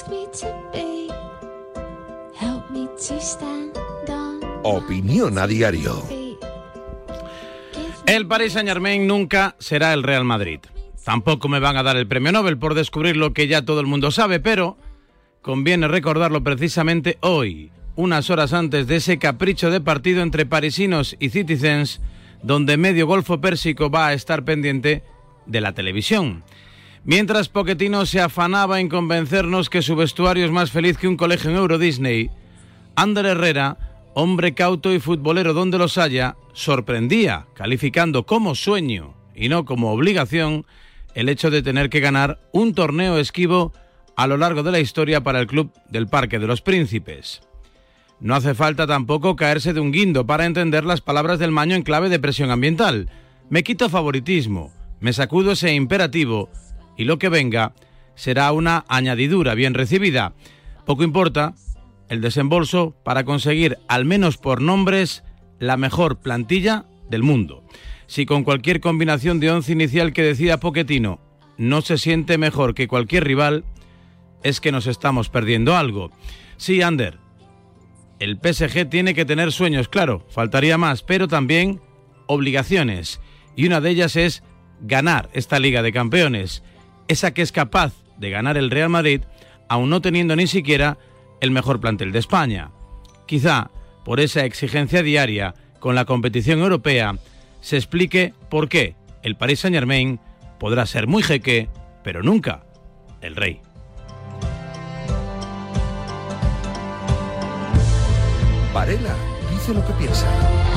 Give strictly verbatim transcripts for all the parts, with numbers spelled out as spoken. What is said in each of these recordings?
Opinión a diario. El Paris Saint-Germain nunca será el Real Madrid. Tampoco me van a dar el premio Nobel por descubrir lo que ya todo el mundo sabe, pero conviene recordarlo precisamente hoy, unas horas antes de ese capricho de partido entre parisinos y citizens, donde medio Golfo Pérsico va a estar pendiente de la televisión. Mientras Pochettino se afanaba en convencernos que su vestuario es más feliz que un colegio en Euro Disney, Ander Herrera, hombre cauto y futbolero donde los haya, sorprendía, calificando como sueño y no como obligación el hecho de tener que ganar un torneo esquivo a lo largo de la historia para el club del Parque de los Príncipes. No hace falta tampoco caerse de un guindo para entender las palabras del Maño en clave de presión ambiental. Me quito favoritismo, me sacudo ese imperativo y lo que venga será una añadidura bien recibida. Poco importa el desembolso para conseguir, al menos por nombres, la mejor plantilla del mundo. Si con cualquier combinación de once inicial que decida Pochettino no se siente mejor que cualquier rival, es que nos estamos perdiendo algo. Sí, Ander, el P S G tiene que tener sueños, claro, faltaría más, pero también obligaciones. Y una de ellas es ganar esta Liga de Campeones, esa que es capaz de ganar el Real Madrid, aun no teniendo ni siquiera el mejor plantel de España. Quizá por esa exigencia diaria con la competición europea se explique por qué el Paris Saint-Germain podrá ser muy jeque, pero nunca el rey. Varela dice lo que piensa.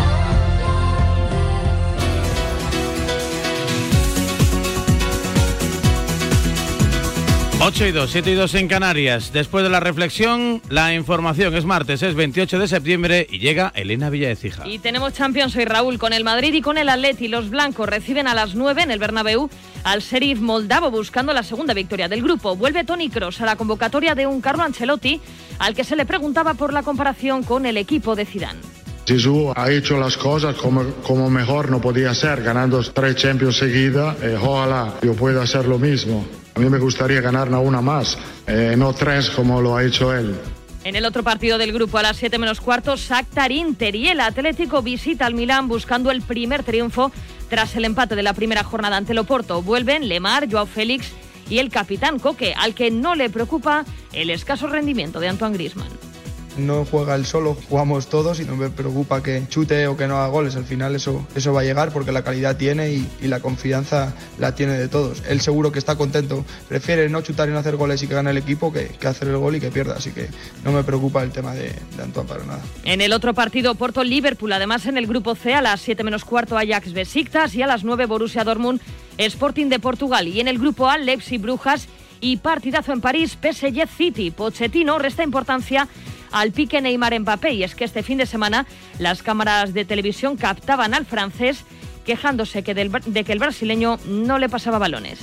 ocho y dos, siete y dos en Canarias. Después de la reflexión, la información. Es martes, es veintiocho de septiembre y llega Elena Villaecija. Y tenemos Champions hoy, Raúl, con el Madrid y con el Atleti. Los blancos reciben a las nueve en el Bernabéu al Sheriff moldavo buscando la segunda victoria del grupo. Vuelve Toni Kroos a la convocatoria de un Carlo Ancelotti, al que se le preguntaba por la comparación con el equipo de Zidane. Jesús ha hecho las cosas como, como mejor no podía ser, ganando tres Champions seguidas. Eh, ojalá yo pueda hacer lo mismo. A mí me gustaría ganar una más, eh, no tres como lo ha hecho él. En el otro partido del grupo, a las siete menos cuarto, Shakhtar Inter, y el Atlético visita al Milán buscando el primer triunfo tras el empate de la primera jornada ante el Oporto. Vuelven Lemar, Joao Félix y el capitán Coque, al que no le preocupa el escaso rendimiento de Antoine Griezmann. No juega él solo, jugamos todos y no me preocupa que chute o que no haga goles. Al final eso, eso va a llegar porque la calidad tiene y, y la confianza la tiene de todos. Él seguro que está contento, prefiere no chutar y no hacer goles y que gane el equipo que, que hacer el gol y que pierda. Así que no me preocupa el tema de, de Antoine para nada. En el otro partido, Porto-Liverpool, además en el grupo C, a las siete menos cuarto Ajax-Besiktas y a las nueve Borussia Dortmund, Sporting de Portugal. Y en el grupo A, Leipzig-Brujas y partidazo en París, P S G-City. Pochettino resta importancia al pique Neymar-Mbappé, y es que este fin de semana las cámaras de televisión captaban al francés quejándose que del, de que el brasileño no le pasaba balones.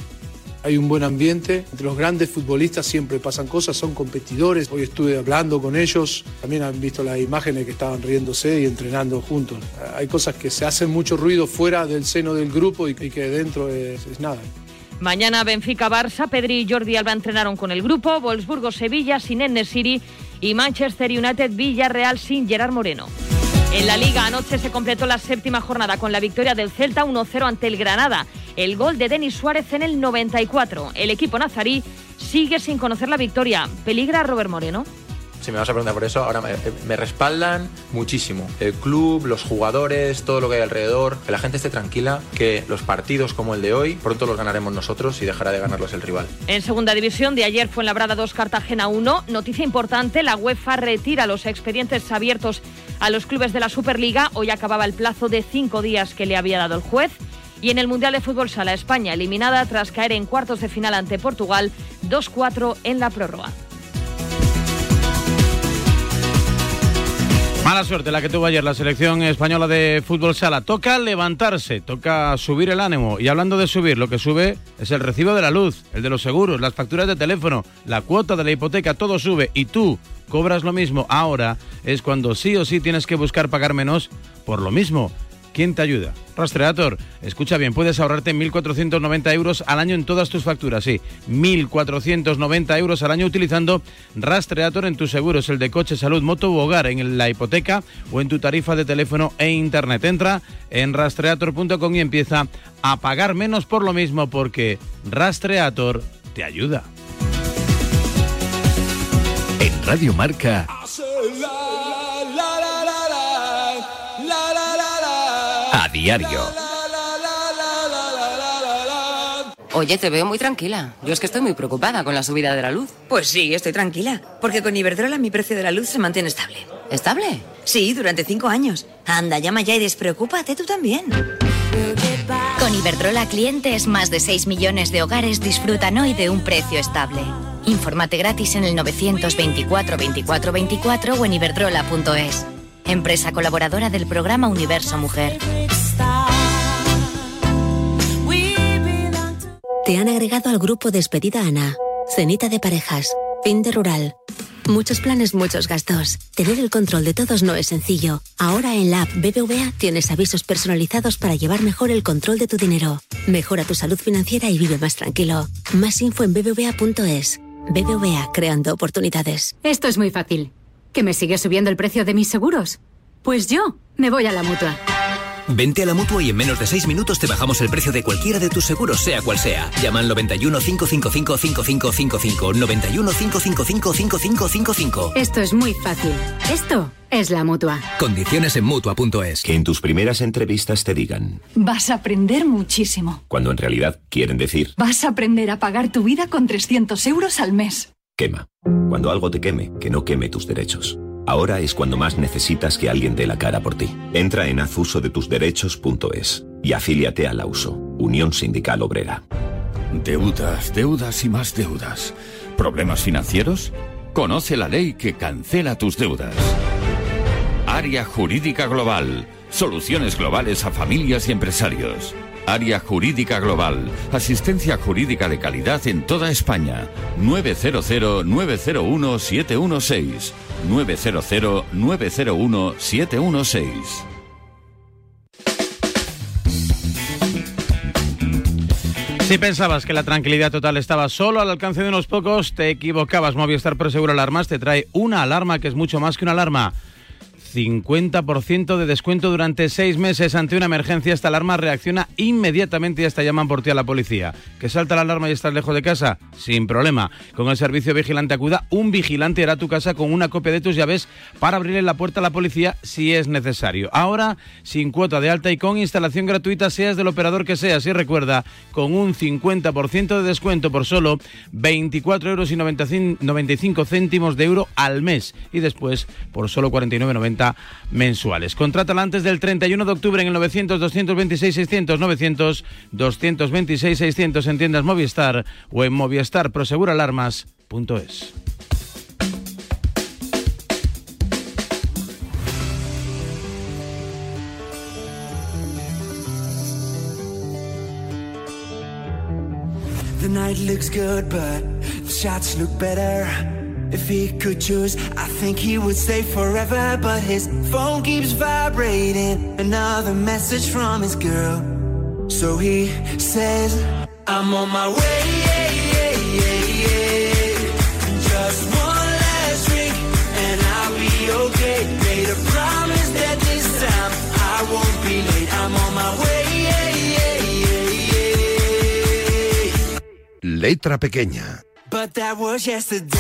Hay un buen ambiente, entre los grandes futbolistas siempre pasan cosas, son competidores. Hoy estuve hablando con ellos, también han visto las imágenes que estaban riéndose y entrenando juntos. Hay cosas que se hacen mucho ruido fuera del seno del grupo y que dentro es, es nada. Mañana Benfica-Barça, Pedri y Jordi Alba entrenaron con el grupo, Wolfsburgo-Sevilla sin En-Nesyri y Manchester United-Villarreal sin Gerard Moreno. En la Liga anoche se completó la séptima jornada con la victoria del Celta uno cero ante el Granada. El gol de Denis Suárez en el noventa y cuatro. El equipo nazarí sigue sin conocer la victoria. ¿Peligra Robert Moreno? Si me vas a preguntar por eso, ahora me, me respaldan muchísimo. El club, los jugadores, todo lo que hay alrededor, que la gente esté tranquila, que los partidos como el de hoy, pronto los ganaremos nosotros y dejará de ganarlos el rival. En segunda división, de ayer Fuenlabrada dos, Cartagena uno. Noticia importante, la UEFA retira los expedientes abiertos a los clubes de la Superliga. Hoy acababa el plazo de cinco días que le había dado el juez. Y en el Mundial de Fútbol Sala, España eliminada tras caer en cuartos de final ante Portugal, dos cuatro en la prórroga. Mala suerte la que tuvo ayer la selección española de fútbol sala. Toca levantarse, toca subir el ánimo. Y hablando de subir, lo que sube es el recibo de la luz, el de los seguros, las facturas de teléfono, la cuota de la hipoteca, todo sube. Y tú cobras lo mismo. Ahora es cuando sí o sí tienes que buscar pagar menos por lo mismo. ¿Quién te ayuda? Rastreator. Escucha bien, puedes ahorrarte mil cuatrocientos noventa euros al año en todas tus facturas, sí, mil cuatrocientos noventa euros al año utilizando Rastreator en tus seguros, el de coche, salud, moto u hogar, en la hipoteca o en tu tarifa de teléfono e internet. Entra en rastreator punto com y empieza a pagar menos por lo mismo, porque Rastreator te ayuda. En Radio Marca, a diario. Oye, te veo muy tranquila. Yo es que estoy muy preocupada con la subida de la luz. Pues sí, estoy tranquila, porque con Iberdrola mi precio de la luz se mantiene estable. ¿Estable? Sí, durante cinco años. Anda, llama ya y despreocúpate tú también. Con Iberdrola clientes, más de seis millones de hogares disfrutan hoy de un precio estable. Infórmate gratis en el novecientos veinticuatro veinticuatro veinticuatro o en iberdrola punto es. Empresa colaboradora del programa Universo Mujer. Te han agregado al grupo Despedida Ana, cenita de parejas, fin de rural. Muchos planes, muchos gastos. Tener el control de todos no es sencillo. Ahora en la app B B V A tienes avisos personalizados para llevar mejor el control de tu dinero. Mejora tu salud financiera y vive más tranquilo. Más info en b b v a punto es. B B V A, creando oportunidades. Esto es muy fácil. ¿Que me sigue subiendo el precio de mis seguros? Pues yo me voy a la Mutua. Vente a la Mutua y en menos de seis minutos te bajamos el precio de cualquiera de tus seguros, sea cual sea. Llama al noventa y uno, cinco cinco cinco, cinco cinco cinco cinco, noventa y uno, cinco cinco cinco, cinco cinco cinco cinco. Esto es muy fácil. Esto es la Mutua. Condiciones en Mutua punto es. Que en tus primeras entrevistas te digan: vas a aprender muchísimo. Cuando en realidad quieren decir: vas a aprender a pagar tu vida con trescientos euros al mes. Quema. Cuando algo te queme, que no queme tus derechos. Ahora es cuando más necesitas que alguien dé la cara por ti. Entra en haz uso de tus derechos punto es y afíliate a la USO, Unión Sindical Obrera. Deudas, deudas y más deudas. ¿Problemas financieros? Conoce la ley que cancela tus deudas. Área Jurídica Global. Soluciones globales a familias y empresarios. Área Jurídica Global. Asistencia jurídica de calidad en toda España. nueve cero cero, nueve cero uno, siete uno seis. nueve cero cero, nueve cero uno, siete uno seis. Si pensabas que la tranquilidad total estaba solo al alcance de unos pocos, te equivocabas. Movistar Prosegur Alarmas te trae una alarma que es mucho más que una alarma. cincuenta por ciento de descuento durante seis meses. Ante una emergencia, esta alarma reacciona inmediatamente y hasta llaman por ti a la policía. ¿Que salta la alarma y estás lejos de casa? Sin problema. Con el servicio Vigilante Acuda, un vigilante irá a tu casa con una copia de tus llaves para abrirle la puerta a la policía si es necesario. Ahora, sin cuota de alta y con instalación gratuita, seas del operador que seas. Y recuerda, con un cincuenta por ciento de descuento por solo veinticuatro euros y noventa y cinco céntimos de euro al mes. Y después, por solo cuarenta y nueve noventa mensuales. Contrátala antes del treinta y uno de octubre en el novecientos, doscientos veintiséis, seiscientos, novecientos, doscientos veintiséis, seiscientos en tiendas Movistar o en movistar prosegur alarmas punto es. The night looks good, but the shots look better. If he could choose, I think he would stay forever. But his phone keeps vibrating, another message from his girl. So he says, I'm on my way, yeah, yeah, yeah, yeah. Just one last drink and I'll be okay. Made a promise that this time I won't be late. I'm on my way, yeah, yeah, yeah, yeah. Letra pequeña. But that was yesterday.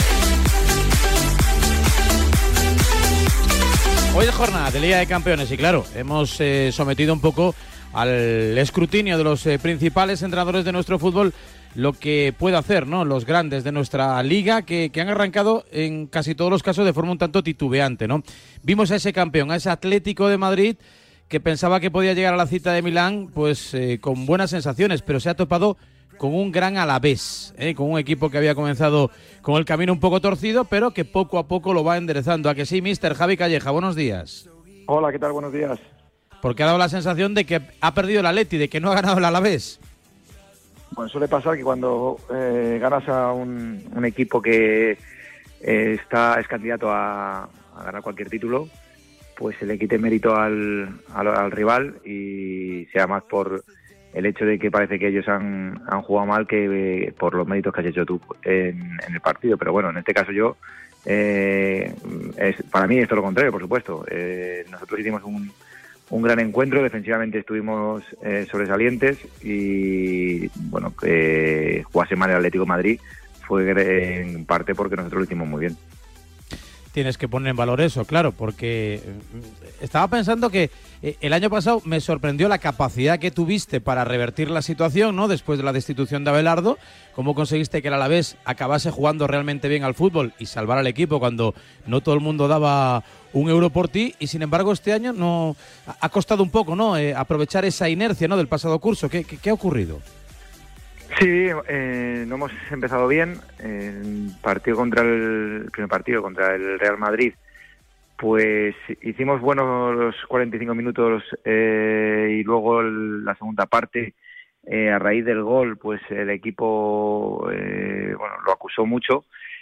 Hoy es jornada de Liga de Campeones y claro, hemos eh, sometido un poco al escrutinio de los eh, principales entrenadores de nuestro fútbol lo que puede hacer, ¿no? Los grandes de nuestra liga que, que han arrancado en casi todos los casos de forma un tanto titubeante, ¿no? Vimos a ese campeón, a ese Atlético de Madrid que pensaba que podía llegar a la cita de Milán pues eh, con buenas sensaciones, pero se ha topado con un gran Alavés, ¿eh? Con un equipo que había comenzado con el camino un poco torcido, pero que poco a poco lo va enderezando. ¿A que sí, mister Javi Calleja? Buenos días. Hola, ¿qué tal? Buenos días. Porque ha dado la sensación de que ha perdido el Atleti, de que no ha ganado el Alavés. Bueno, suele pasar que cuando eh, ganas a un, un equipo que eh, está es candidato a, a ganar cualquier título, pues se le quite mérito al, al, al rival y sea más por el hecho de que parece que ellos han, han jugado mal que eh, por los méritos que has hecho tú en, en el partido. Pero bueno, en este caso yo, eh, es, para mí es todo lo contrario, por supuesto. Eh, nosotros hicimos un, un gran encuentro, defensivamente estuvimos eh, sobresalientes y bueno, que jugase mal el Atlético de Madrid fue en parte porque nosotros lo hicimos muy bien. Tienes que poner en valor eso, claro, porque estaba pensando que el año pasado me sorprendió la capacidad que tuviste para revertir la situación, ¿no? Después de la destitución de Abelardo, cómo conseguiste que el Alavés acabase jugando realmente bien al fútbol y salvar al equipo cuando no todo el mundo daba un euro por ti, y sin embargo este año no ha costado un poco, ¿no? Eh, aprovechar esa inercia, ¿no? Del pasado curso. ¿Qué, qué, qué ha ocurrido? Sí, eh, no hemos empezado bien. El partido contra el, el primer partido contra el Real Madrid, pues hicimos buenos los cuarenta y cinco minutos eh, y luego el, la segunda parte, eh, a raíz del gol, pues el equipo eh, bueno, lo acusó mucho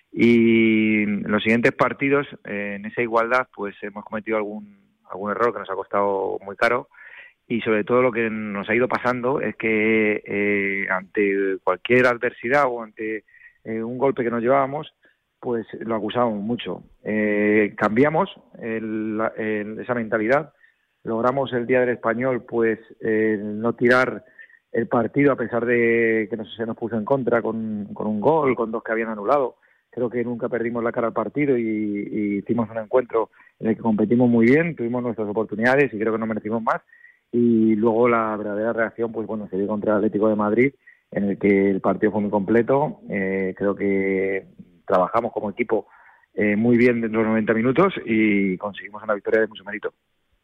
y en los siguientes partidos, eh, en esa igualdad, pues hemos cometido algún algún error que nos ha costado muy caro. Y sobre todo lo que nos ha ido pasando es que eh, ante cualquier adversidad o ante eh, un golpe que nos llevábamos, pues lo acusábamos mucho. Eh, cambiamos el, el, esa mentalidad, logramos el día del Español pues eh, no tirar el partido a pesar de que nos, se nos puso en contra con, con un gol, con dos que habían anulado. Creo que nunca perdimos la cara al partido y, y hicimos un encuentro en el que competimos muy bien, tuvimos nuestras oportunidades y creo que no merecimos más. Y luego la verdadera reacción, pues bueno, se dio contra el Atlético de Madrid, en el que el partido fue muy completo. Eh, creo que trabajamos como equipo eh, muy bien dentro de los noventa minutos y conseguimos una victoria de mucho mérito.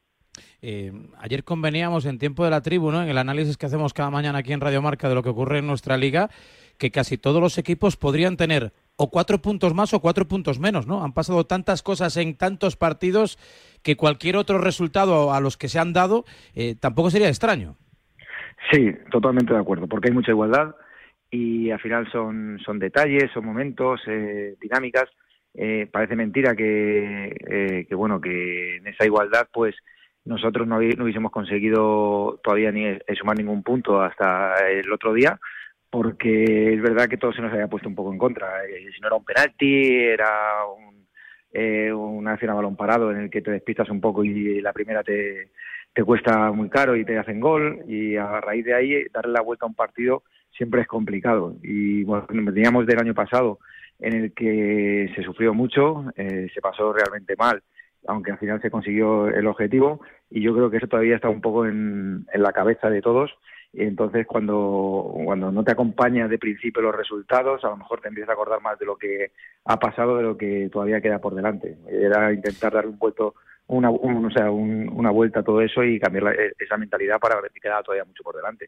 Eh, ayer conveníamos en Tiempo de la Tribu, ¿no? En el análisis que hacemos cada mañana aquí en Radio Marca de lo que ocurre en nuestra liga, que casi todos los equipos podrían tener o cuatro puntos más o cuatro puntos menos, ¿no? Han pasado tantas cosas en tantos partidos que cualquier otro resultado a los que se han dado eh, tampoco sería extraño. Sí, totalmente de acuerdo, porque hay mucha igualdad y al final son, son detalles, son momentos, eh, dinámicas. Eh, parece mentira que, eh, que, bueno, que en esa igualdad pues nosotros no, no hubiésemos conseguido todavía ni sumar ningún punto hasta el otro día, porque es verdad que todo se nos había puesto un poco en contra. Eh, si no era un penalti, era un, eh, una acción a balón parado en el que te despistas un poco y la primera te, te cuesta muy caro y te hacen gol, y a raíz de ahí darle la vuelta a un partido siempre es complicado. Y bueno, veníamos del año pasado en el que se sufrió mucho, eh, se pasó realmente mal, aunque al final se consiguió el objetivo, y yo creo que eso todavía está un poco en, en la cabeza de todos. Y entonces cuando, cuando no te acompaña de principio los resultados, a lo mejor te empiezas a acordar más de lo que ha pasado de lo que todavía queda por delante. Era intentar dar un vuelto, una, un, o sea, un, una vuelta a todo eso y cambiar la, esa mentalidad para ver que queda todavía mucho por delante.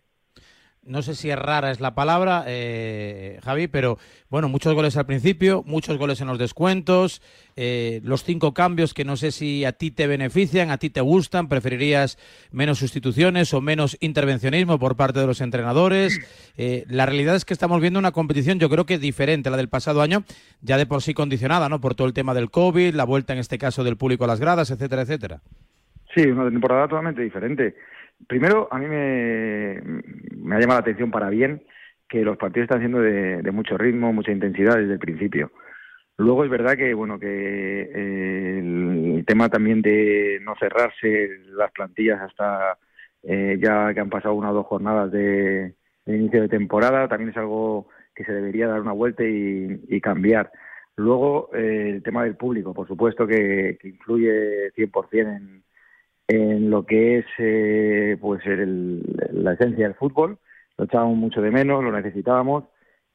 No sé si es rara es la palabra, eh, Javi, pero bueno, muchos goles al principio, muchos goles en los descuentos, eh, los cinco cambios que no sé si a ti te benefician, a ti te gustan, preferirías menos sustituciones o menos intervencionismo por parte de los entrenadores. Eh, la realidad es que estamos viendo una competición, yo creo que diferente a la del pasado año, ya de por sí condicionada, ¿no? Por todo el tema del COVID, la vuelta en este caso del público a las gradas, etcétera, etcétera. Sí, una temporada totalmente diferente. Primero, a mí me, me ha llamado la atención para bien que los partidos están siendo de, de mucho ritmo, mucha intensidad desde el principio. Luego es verdad que bueno que eh, el tema también de no cerrarse las plantillas hasta eh, ya que han pasado una o dos jornadas de, de inicio de temporada también es algo que se debería dar una vuelta y, y cambiar. Luego eh, el tema del público, por supuesto que, que influye cien por ciento en en lo que es eh, pues el, la esencia del fútbol. Lo echábamos mucho de menos, lo necesitábamos,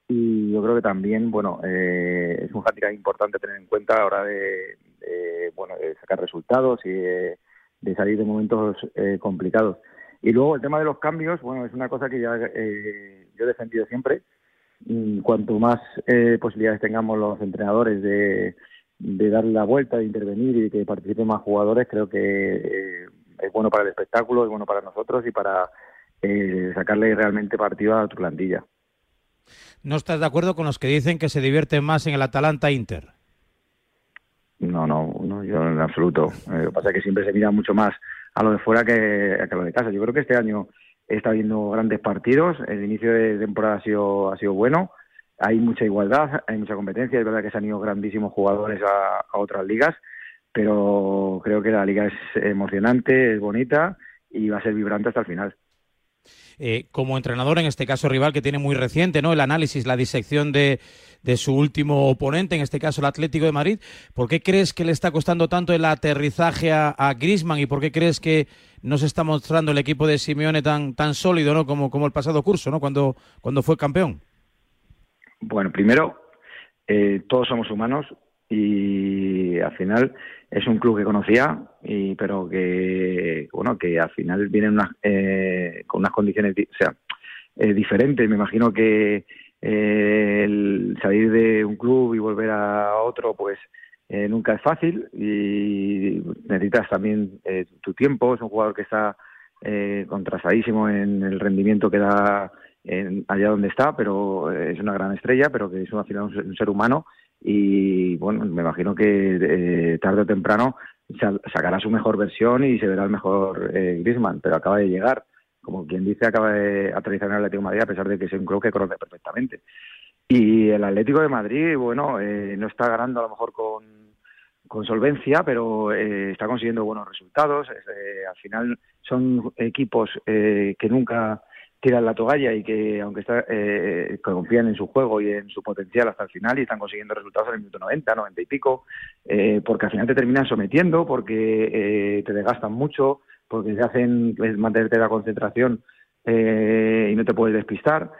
y yo creo que también bueno eh, es un hándicap importante tener en cuenta a la hora de, de bueno de sacar resultados y de, de salir de momentos eh, complicados. Y luego el tema de los cambios, bueno, es una cosa que ya eh, yo he defendido siempre. Y cuanto más eh, posibilidades tengamos los entrenadores de de darle la vuelta, de intervenir y de que participen más jugadores, creo que eh, es bueno para el espectáculo, es bueno para nosotros y para eh, sacarle realmente partido a tu plantilla. ¿No estás de acuerdo con los que dicen que se divierten más en el Atalanta-Inter? No, no, no, no, yo en absoluto. Eh, lo que pasa es que siempre se mira mucho más a lo de fuera que, que a lo de casa. Yo creo que este año está habiendo grandes partidos, el inicio de temporada ha sido, ha sido bueno, hay mucha igualdad, hay mucha competencia, es verdad que se han ido grandísimos jugadores a, a otras ligas, pero creo que la liga es emocionante, es bonita y va a ser vibrante hasta el final. Eh, como entrenador, en este caso rival, que tiene muy reciente, ¿no?, el análisis, la disección de, de su último oponente, en este caso el Atlético de Madrid, ¿por qué crees que le está costando tanto el aterrizaje a, a Griezmann y por qué crees que no se está mostrando el equipo de Simeone tan tan sólido, ¿no?, como, como el pasado curso, ¿no?, cuando, cuando fue campeón? Bueno, primero, eh, todos somos humanos y al final es un club que conocía, y pero que bueno que al final vienen unas, eh, con unas condiciones, o sea, eh, diferentes. Me imagino que eh, el salir de un club y volver a otro, pues eh, nunca es fácil y necesitas también eh, tu tiempo. Es un jugador que está eh, contrastadísimo en el rendimiento que da en, allá donde está, pero es una gran estrella, pero que es al final un, un ser humano. Y bueno, me imagino que eh, tarde o temprano sacará su mejor versión y se verá el mejor eh, Griezmann, pero acaba de llegar, como quien dice, acaba de aterrizar en el Atlético de Madrid, a pesar de que es un club que conoce perfectamente. Y el Atlético de Madrid, bueno, eh, no está ganando a lo mejor con, con solvencia, pero eh, está consiguiendo buenos resultados. Eh, al final son equipos eh, que nunca tiran la toalla y que, aunque está, eh, que confían en su juego y en su potencial hasta el final, y están consiguiendo resultados en el minuto noventa, noventa y pico, eh, porque al final te terminan sometiendo, porque eh, te desgastan mucho, porque te hacen mantenerte la concentración eh, y no te puedes despistar.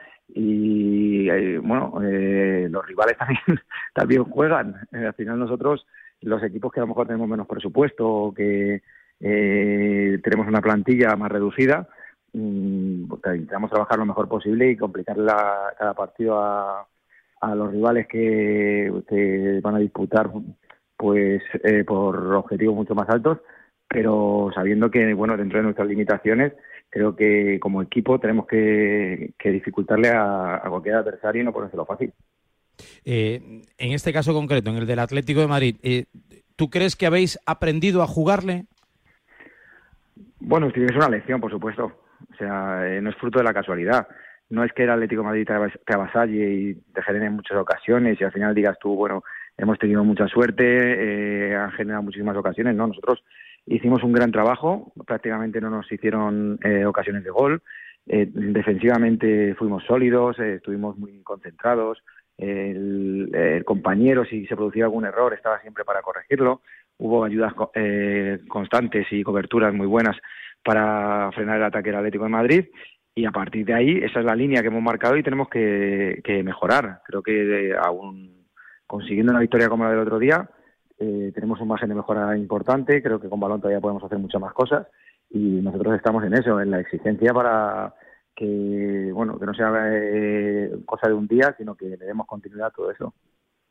Y eh, bueno, eh, los rivales también, también juegan. Eh, al final nosotros, los equipos que a lo mejor tenemos menos presupuesto o que eh, tenemos una plantilla más reducida, intentamos trabajar lo mejor posible y complicar la, cada partido a, a los rivales que, que van a disputar, pues eh, por objetivos mucho más altos, pero sabiendo que, bueno, dentro de nuestras limitaciones, creo que como equipo tenemos que, que dificultarle a, a cualquier adversario y no ponérselo fácil. Eh, en este caso concreto, en el del Atlético de Madrid, eh, ¿tú crees que habéis aprendido a jugarle? Bueno, es una lección, por supuesto. O sea, eh, no es fruto de la casualidad. No es que el Atlético de Madrid te, te avasalle y te genere en muchas ocasiones y al final digas tú, bueno, hemos tenido mucha suerte, eh, han generado muchísimas ocasiones. No, nosotros hicimos un gran trabajo, prácticamente no nos hicieron eh, ocasiones de gol. Eh, defensivamente fuimos sólidos, eh, estuvimos muy concentrados. El, el compañero, si se producía algún error, estaba siempre para corregirlo. Hubo ayudas eh, constantes y coberturas muy buenas para frenar el ataque del Atlético de Madrid, y a partir de ahí esa es la línea que hemos marcado y tenemos que, que mejorar. Creo que eh, aún consiguiendo una victoria como la del otro día eh, tenemos un margen de mejora importante. Creo que con balón todavía podemos hacer muchas más cosas y nosotros estamos en eso, en la exigencia para que bueno que no sea eh, cosa de un día, sino que le demos continuidad a todo eso.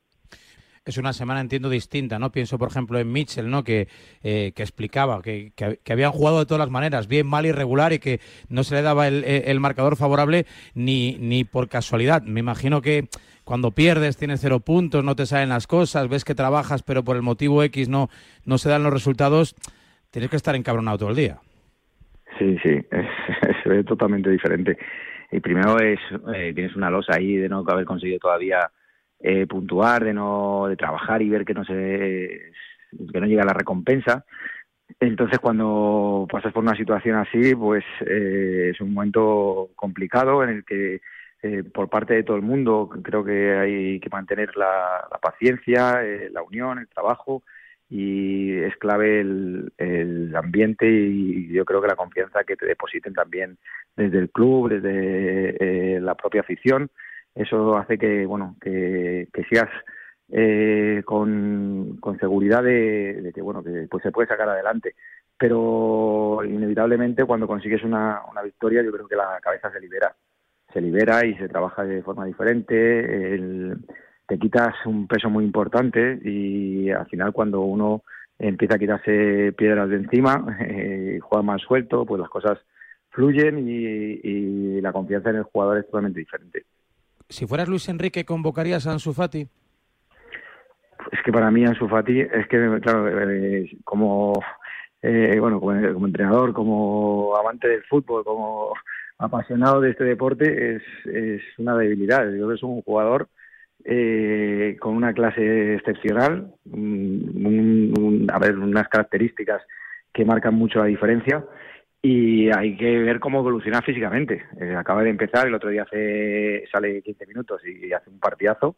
Es una semana, entiendo, distinta, ¿no? Pienso, por ejemplo, en Mitchell, ¿no?, que, eh, que explicaba que, que, que habían jugado de todas las maneras, bien, mal, irregular, y que no se le daba el, el marcador favorable ni, ni por casualidad. Me imagino que cuando pierdes, tienes cero puntos, no te salen las cosas, ves que trabajas, pero por el motivo X no, no se dan los resultados, tienes que estar encabronado todo el día. Sí, sí, es, es totalmente diferente. Y primero es eh, tienes una losa ahí de no haber conseguido todavía Eh, puntuar, de no de trabajar y ver que no se que no llega la recompensa. Entonces, cuando pasas por una situación así, pues eh, es un momento complicado en el que eh, por parte de todo el mundo creo que hay que mantener la, la paciencia, eh, la unión, el trabajo, y es clave el, el ambiente y yo creo que la confianza que te depositen también desde el club, desde eh, la propia afición. Eso hace que bueno que, que sigas eh, con, con seguridad de, de que bueno que pues se puede sacar adelante, pero inevitablemente cuando consigues una, una victoria yo creo que la cabeza se libera se libera y se trabaja de forma diferente. El, te quitas un peso muy importante y al final cuando uno empieza a quitarse piedras de encima, eh, juega más suelto, pues las cosas fluyen y, y la confianza en el jugador es totalmente diferente. Si fueras Luis Enrique, ¿convocarías a Ansu Fati? Es que para mí Ansu Fati es que, claro, eh, como eh, bueno como, como entrenador, como amante del fútbol, como apasionado de este deporte, es, es una debilidad. Yo creo que es un jugador eh, con una clase excepcional, un, un, a ver, unas características que marcan mucho la diferencia, y hay que ver cómo evoluciona físicamente. Eh, acaba de empezar, el otro día hace, sale quince minutos y hace un partidazo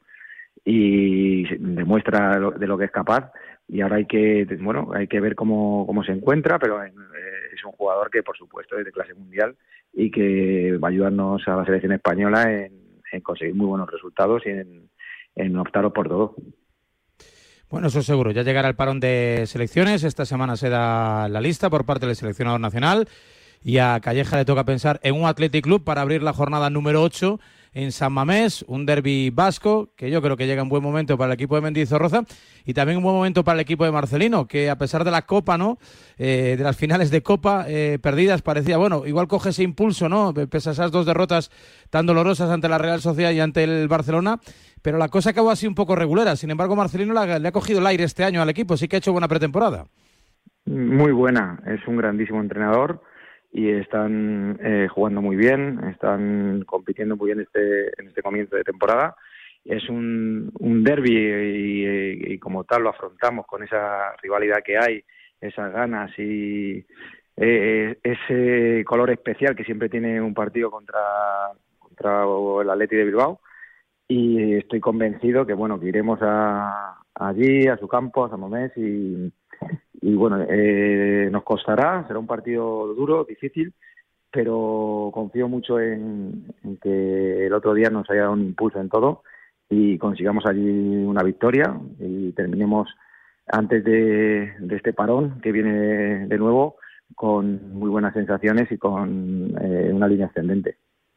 y demuestra lo, de lo que es capaz, y ahora hay que bueno hay que ver cómo, cómo se encuentra, pero en, eh, es un jugador que por supuesto es de clase mundial y que va a ayudarnos a la selección española en, en conseguir muy buenos resultados y en, en optar por todo. Bueno, eso seguro. Ya llegará el parón de selecciones. Esta semana se da la lista por parte del seleccionador nacional y a Calleja le toca pensar en un Athletic Club para abrir la jornada número ocho en San Mamés, un derbi vasco que yo creo que llega en buen momento para el equipo de Mendizorroza y también un buen momento para el equipo de Marcelino, que a pesar de la Copa, ¿no? Eh, de las finales de Copa eh, perdidas, parecía, bueno, igual coge ese impulso, ¿no? Pese a esas dos derrotas tan dolorosas ante la Real Sociedad y ante el Barcelona, pero la cosa acabó así un poco regulera. Sin embargo, Marcelino la, le ha cogido el aire este año al equipo, sí que ha hecho buena pretemporada. Muy buena, es un grandísimo entrenador y están eh, jugando muy bien, están compitiendo muy bien este, en este comienzo de temporada. Es un, un derbi y, y, y como tal lo afrontamos con esa rivalidad que hay, esas ganas y eh, ese color especial que siempre tiene un partido contra, contra el Athletic de Bilbao. Y estoy convencido que bueno que iremos a, allí, a su campo, a San Mamés, y, y bueno, eh, nos costará, será un partido duro, difícil, pero confío mucho en, en que el otro día nos haya dado un impulso en todo y consigamos allí una victoria y terminemos antes de, de este parón que viene de nuevo con muy buenas sensaciones y con eh, una línea ascendente.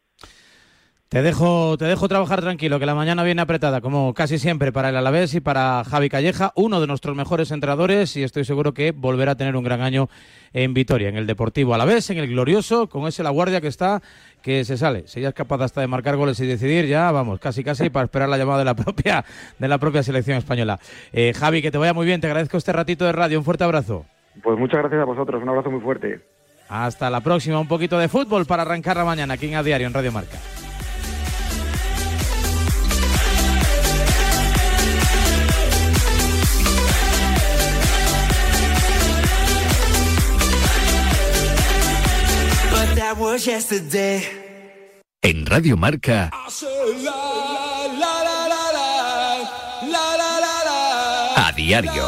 Te dejo, te dejo trabajar tranquilo, que la mañana viene apretada, como casi siempre, para el Alavés y para Javi Calleja, uno de nuestros mejores entrenadores, y estoy seguro que volverá a tener un gran año en Vitoria, en el Deportivo Alavés, en el Glorioso, con ese La Guardia que está, que se sale. Si ya es capaz hasta de marcar goles y decidir, ya vamos, casi casi para esperar la llamada de la propia, de la propia selección española. Eh, Javi, que te vaya muy bien, te agradezco este ratito de radio, un fuerte abrazo. Pues muchas gracias a vosotros, un abrazo muy fuerte. Hasta la próxima, un poquito de fútbol para arrancar la mañana aquí en A Diario, en Radio Marca. En Radio Marca, A Diario.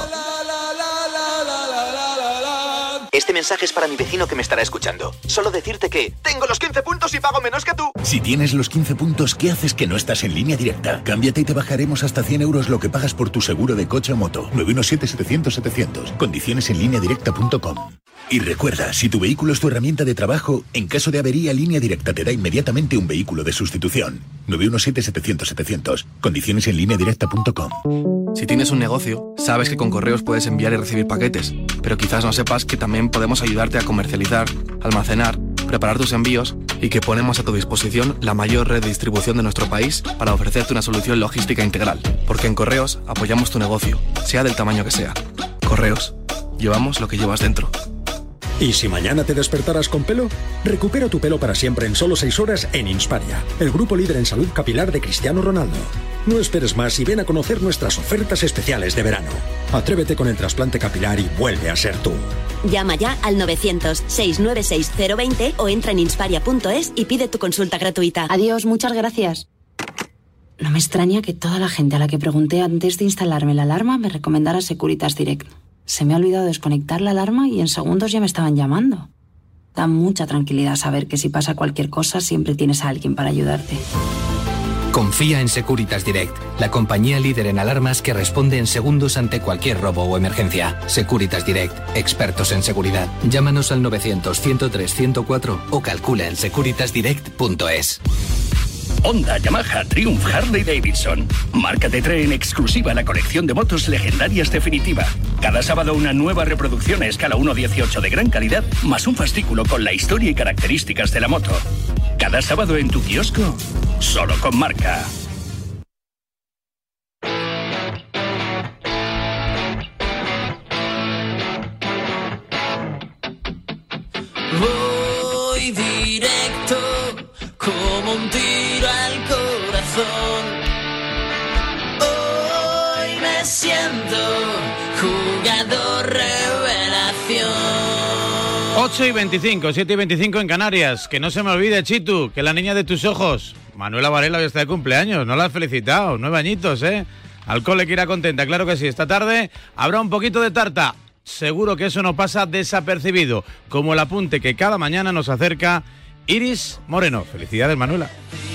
Este mensaje es para mi vecino que me estará escuchando. Solo decirte que tengo los quince puntos y pago menos que tú. Si tienes los quince puntos, ¿qué haces que no estás en Línea Directa? Cámbiate y te bajaremos hasta cien euros lo que pagas por tu seguro de coche o moto. nueve uno siete, setecientos, setecientos. Condiciones en línea directa punto com. Y recuerda, si tu vehículo es tu herramienta de trabajo, en caso de avería, Línea Directa te da inmediatamente un vehículo de sustitución. nueve uno siete, setecientos, setecientos. Condiciones en línea directa punto com. Si tienes un negocio, sabes que con correos puedes enviar y recibir paquetes, pero quizás no sepas que también podemos ayudarte a comercializar, almacenar, preparar tus envíos y que ponemos a tu disposición la mayor red de distribución de nuestro país para ofrecerte una solución logística integral. Porque en Correos apoyamos tu negocio, sea del tamaño que sea. Correos, llevamos lo que llevas dentro. ¿Y si mañana te despertaras con pelo? Recupera tu pelo para siempre en solo seis horas en Insparia, el grupo líder en salud capilar de Cristiano Ronaldo. No esperes más y ven a conocer nuestras ofertas especiales de verano. Atrévete con el trasplante capilar y vuelve a ser tú. Llama ya al novecientos, seiscientos noventa y seis, cero veinte o entra en insparia punto es y pide tu consulta gratuita. Adiós, muchas gracias. No me extraña que toda la gente a la que pregunté antes de instalarme la alarma me recomendara Securitas Direct. Se me ha olvidado desconectar la alarma y en segundos ya me estaban llamando. Da mucha tranquilidad saber que si pasa cualquier cosa siempre tienes a alguien para ayudarte. Confía en Securitas Direct, la compañía líder en alarmas que responde en segundos ante cualquier robo o emergencia. Securitas Direct, expertos en seguridad. Llámanos al novecientos, ciento tres, ciento cuatro o calcula en securitas direct punto es. Honda, Yamaha, Triumph, Harley Davidson. Marca te trae en exclusiva la colección de motos legendarias definitiva. Cada sábado una nueva reproducción a escala uno dieciocho de gran calidad, más un fascículo con la historia y características de la moto. Cada sábado en tu kiosco, solo con Marca. corazón. Hoy me siento jugador revelación. ocho y veinticinco, siete y veinticinco en Canarias. Que no se me olvide, Chitu, que la niña de tus ojos, Manuela Varela, hoy está de cumpleaños. No la has felicitado, nueve añitos, ¿eh? Al cole que irá contenta, claro que sí. Esta tarde habrá un poquito de tarta. Seguro que eso no pasa desapercibido, como el apunte que cada mañana nos acerca Iris Moreno. Felicidades, Manuela.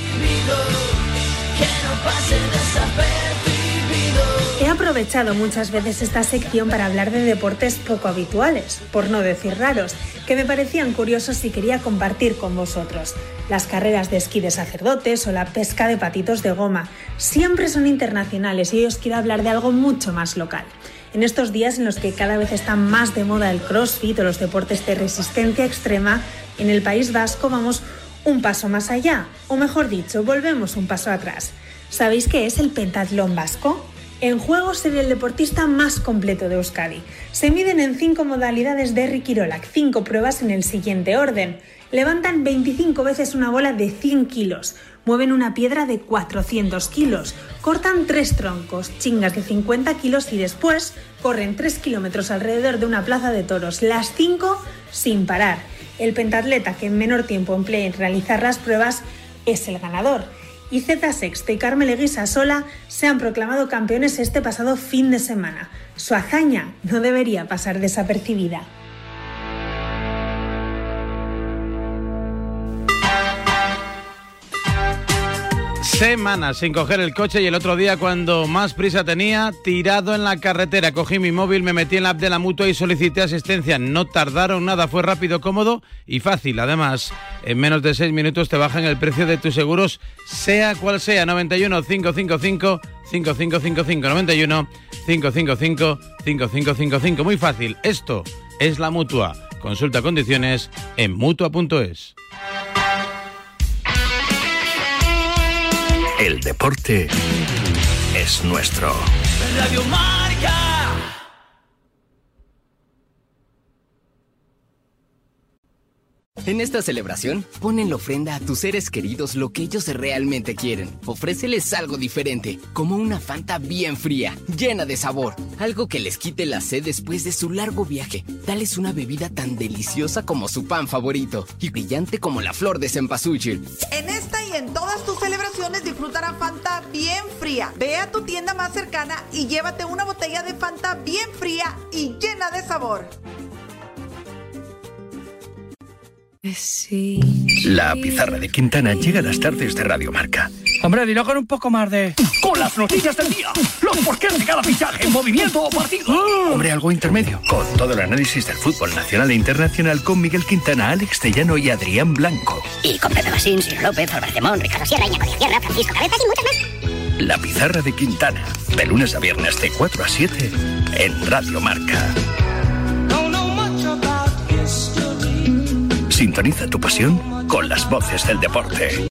He aprovechado muchas veces esta sección para hablar de deportes poco habituales, por no decir raros, que me parecían curiosos y quería compartir con vosotros. Las carreras de esquí de sacerdotes o la pesca de patitos de goma siempre son internacionales y hoy os quiero hablar de algo mucho más local. En estos días en los que cada vez está más de moda el crossfit o los deportes de resistencia extrema, en el País Vasco vamos un paso más allá, o mejor dicho, volvemos un paso atrás. ¿Sabéis qué es el pentatlón vasco? En juego ser el deportista más completo de Euskadi. Se miden en cinco modalidades de Herri Kirolak, cinco pruebas en el siguiente orden. Levantan veinticinco veces una bola de cien kilos, mueven una piedra de cuatrocientos kilos, cortan tres troncos, chingas de cincuenta kilos y después corren tres kilómetros alrededor de una plaza de toros, las cinco sin parar. El pentatleta que en menor tiempo emplee en realizar las pruebas es el ganador. Y Zeta Sexto y Carmele Guisasola se han proclamado campeones este pasado fin de semana. Su hazaña no debería pasar desapercibida. Semanas sin coger el coche y el otro día, cuando más prisa tenía, tirado en la carretera, cogí mi móvil, me metí en la app de la Mutua y solicité asistencia. No tardaron nada, fue rápido, cómodo y fácil. Además, en menos de seis minutos te bajan el precio de tus seguros, sea cual sea. noventa y uno, cinco cinco cinco, cinco cinco cinco cinco, noventa y uno, cinco cinco cinco, cinco cinco cinco cinco. Muy fácil, esto es la Mutua. Consulta condiciones en mutua punto es. El deporte es nuestro. Radio Marca. En esta celebración, pon en la ofrenda a tus seres queridos lo que ellos realmente quieren. Ofréceles algo diferente, como una Fanta bien fría, llena de sabor. Algo que les quite la sed después de su largo viaje. Dales una bebida tan deliciosa como su pan favorito y brillante como la flor de cempasúchil. En esta y en todas tus celebraciones disfrutará Fanta bien fría. Ve a tu tienda más cercana y llévate una botella de Fanta bien fría y llena de sabor. La pizarra de Quintana llega a las tardes de Radio Marca. Hombre, dilo con un poco más de... Con las noticias del día, los porqués de cada fichaje, movimiento o partido. ¡Oh! Hombre, algo intermedio. Con todo el análisis del fútbol nacional e internacional con Miguel Quintana, Alex Tellano y Adrián Blanco. Y con Pepe Basín, Ciro López, Álvarez Demón, Ricardo Sierra, Iñaco Díaz Sierra, Francisco Cabezas y muchos más. La pizarra de Quintana, de lunes a viernes de cuatro a siete en Radio Marca. Sintoniza tu pasión con las voces del deporte.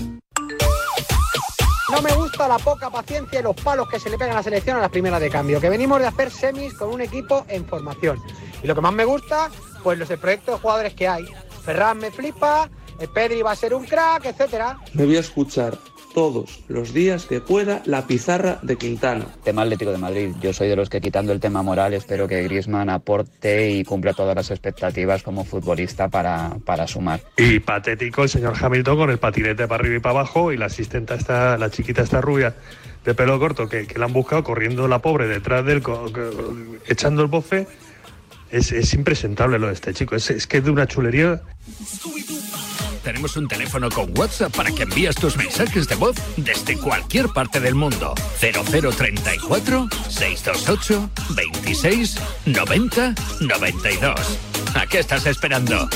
No me gusta la poca paciencia y los palos que se le pegan a la selección a las primeras de cambio, que venimos de hacer semis con un equipo en formación. Y lo que más me gusta, pues los proyectos de jugadores que hay. Ferran me flipa, Pedri va a ser un crack, etcétera. Me voy a escuchar todos los días que pueda la pizarra de Quintana. Tema Atlético de Madrid. Yo soy de los que, quitando el tema moral, espero que Griezmann aporte y cumpla todas las expectativas como futbolista para, para sumar. Y patético el señor Hamilton con el patinete para arriba y para abajo y la asistenta está, la chiquita esta rubia de pelo corto que, que la han buscado corriendo la pobre detrás de él, co, co, echando el bofe. Es, es impresentable lo de este chico. Es, es que es de una chulería. Tenemos un teléfono con WhatsApp para que envíes tus mensajes de voz desde cualquier parte del mundo. cero cero treinta y cuatro, seiscientos veintiocho, veintiséis, noventa, noventa y dos. ¿A qué estás esperando?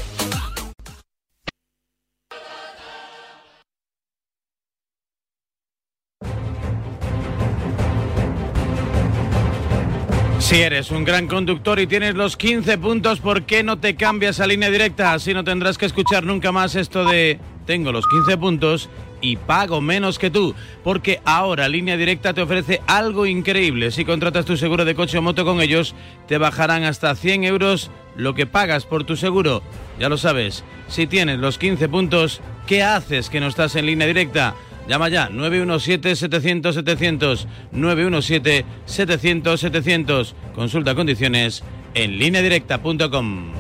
Si eres un gran conductor y tienes los quince puntos, ¿por qué no te cambias a Línea Directa? Así no tendrás que escuchar nunca más esto de tengo los quince puntos y pago menos que tú. Porque ahora Línea Directa te ofrece algo increíble. Si contratas tu seguro de coche o moto con ellos, te bajarán hasta cien euros lo que pagas por tu seguro. Ya lo sabes, si tienes los quince puntos, ¿qué haces que no estás en Línea Directa? Llama ya, nueve uno siete, setecientos, setecientos, nueve uno siete, setecientos, setecientos. Consulta condiciones en línea directa punto com.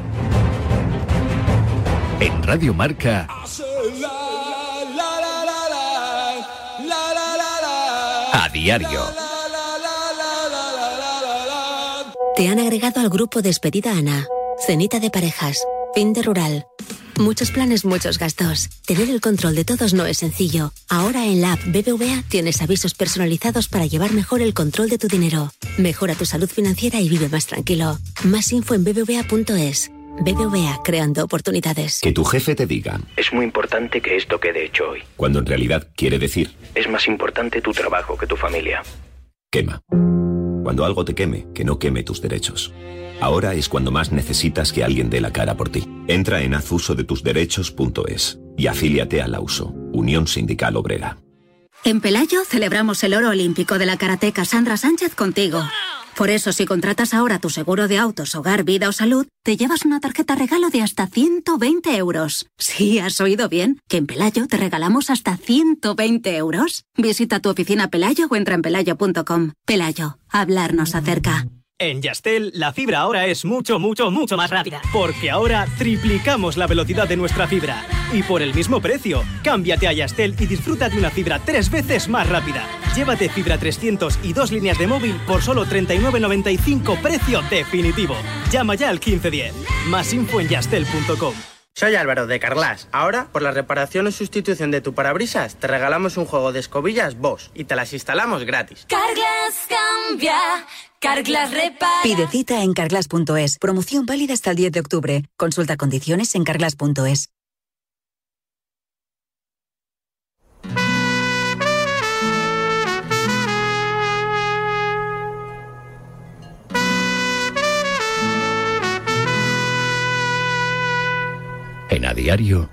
En Radio Marca, a diario. Te han agregado al grupo Despedida Ana, cenita de parejas, fin de rural. Muchos planes, muchos gastos. Tener el control de todos no es sencillo. Ahora en la app B B V A tienes avisos personalizados para llevar mejor el control de tu dinero. Mejora tu salud financiera y vive más tranquilo. Más info en b b v a punto es. B B V A, creando oportunidades. Que tu jefe te diga: es muy importante que esto quede hecho hoy. Cuando en realidad quiere decir: es más importante tu trabajo que tu familia. Quema. Cuando algo te queme, que no queme tus derechos. Ahora es cuando más necesitas que alguien dé la cara por ti. Entra en haz uso de tus derechos punto es y afíliate a la U S O, Unión Sindical Obrera. En Pelayo celebramos el oro olímpico de la karateca Sandra Sánchez contigo. Por eso, si contratas ahora tu seguro de autos, hogar, vida o salud, te llevas una tarjeta regalo de hasta ciento veinte euros. Sí, has oído bien, que en Pelayo te regalamos hasta ciento veinte euros. Visita tu oficina Pelayo o entra en pelayo punto com. Pelayo, hablarnos acerca. En Yastel, la fibra ahora es mucho, mucho, mucho más rápida. Porque ahora triplicamos la velocidad de nuestra fibra. Y por el mismo precio. Cámbiate a Yastel y disfruta de una fibra tres veces más rápida. Llévate fibra trescientos y dos líneas de móvil por solo treinta y nueve noventa y cinco, precio definitivo. Llama ya al quince diez. Más info en yastel punto com. Soy Álvaro de Carglass. Ahora, por la reparación o sustitución de tu parabrisas, te regalamos un juego de escobillas Bosch y te las instalamos gratis. Carglass cambia, Carglass repara. Pide cita en carglass punto es. Promoción válida hasta el diez de octubre. Consulta condiciones en carglass punto es. En A Diario,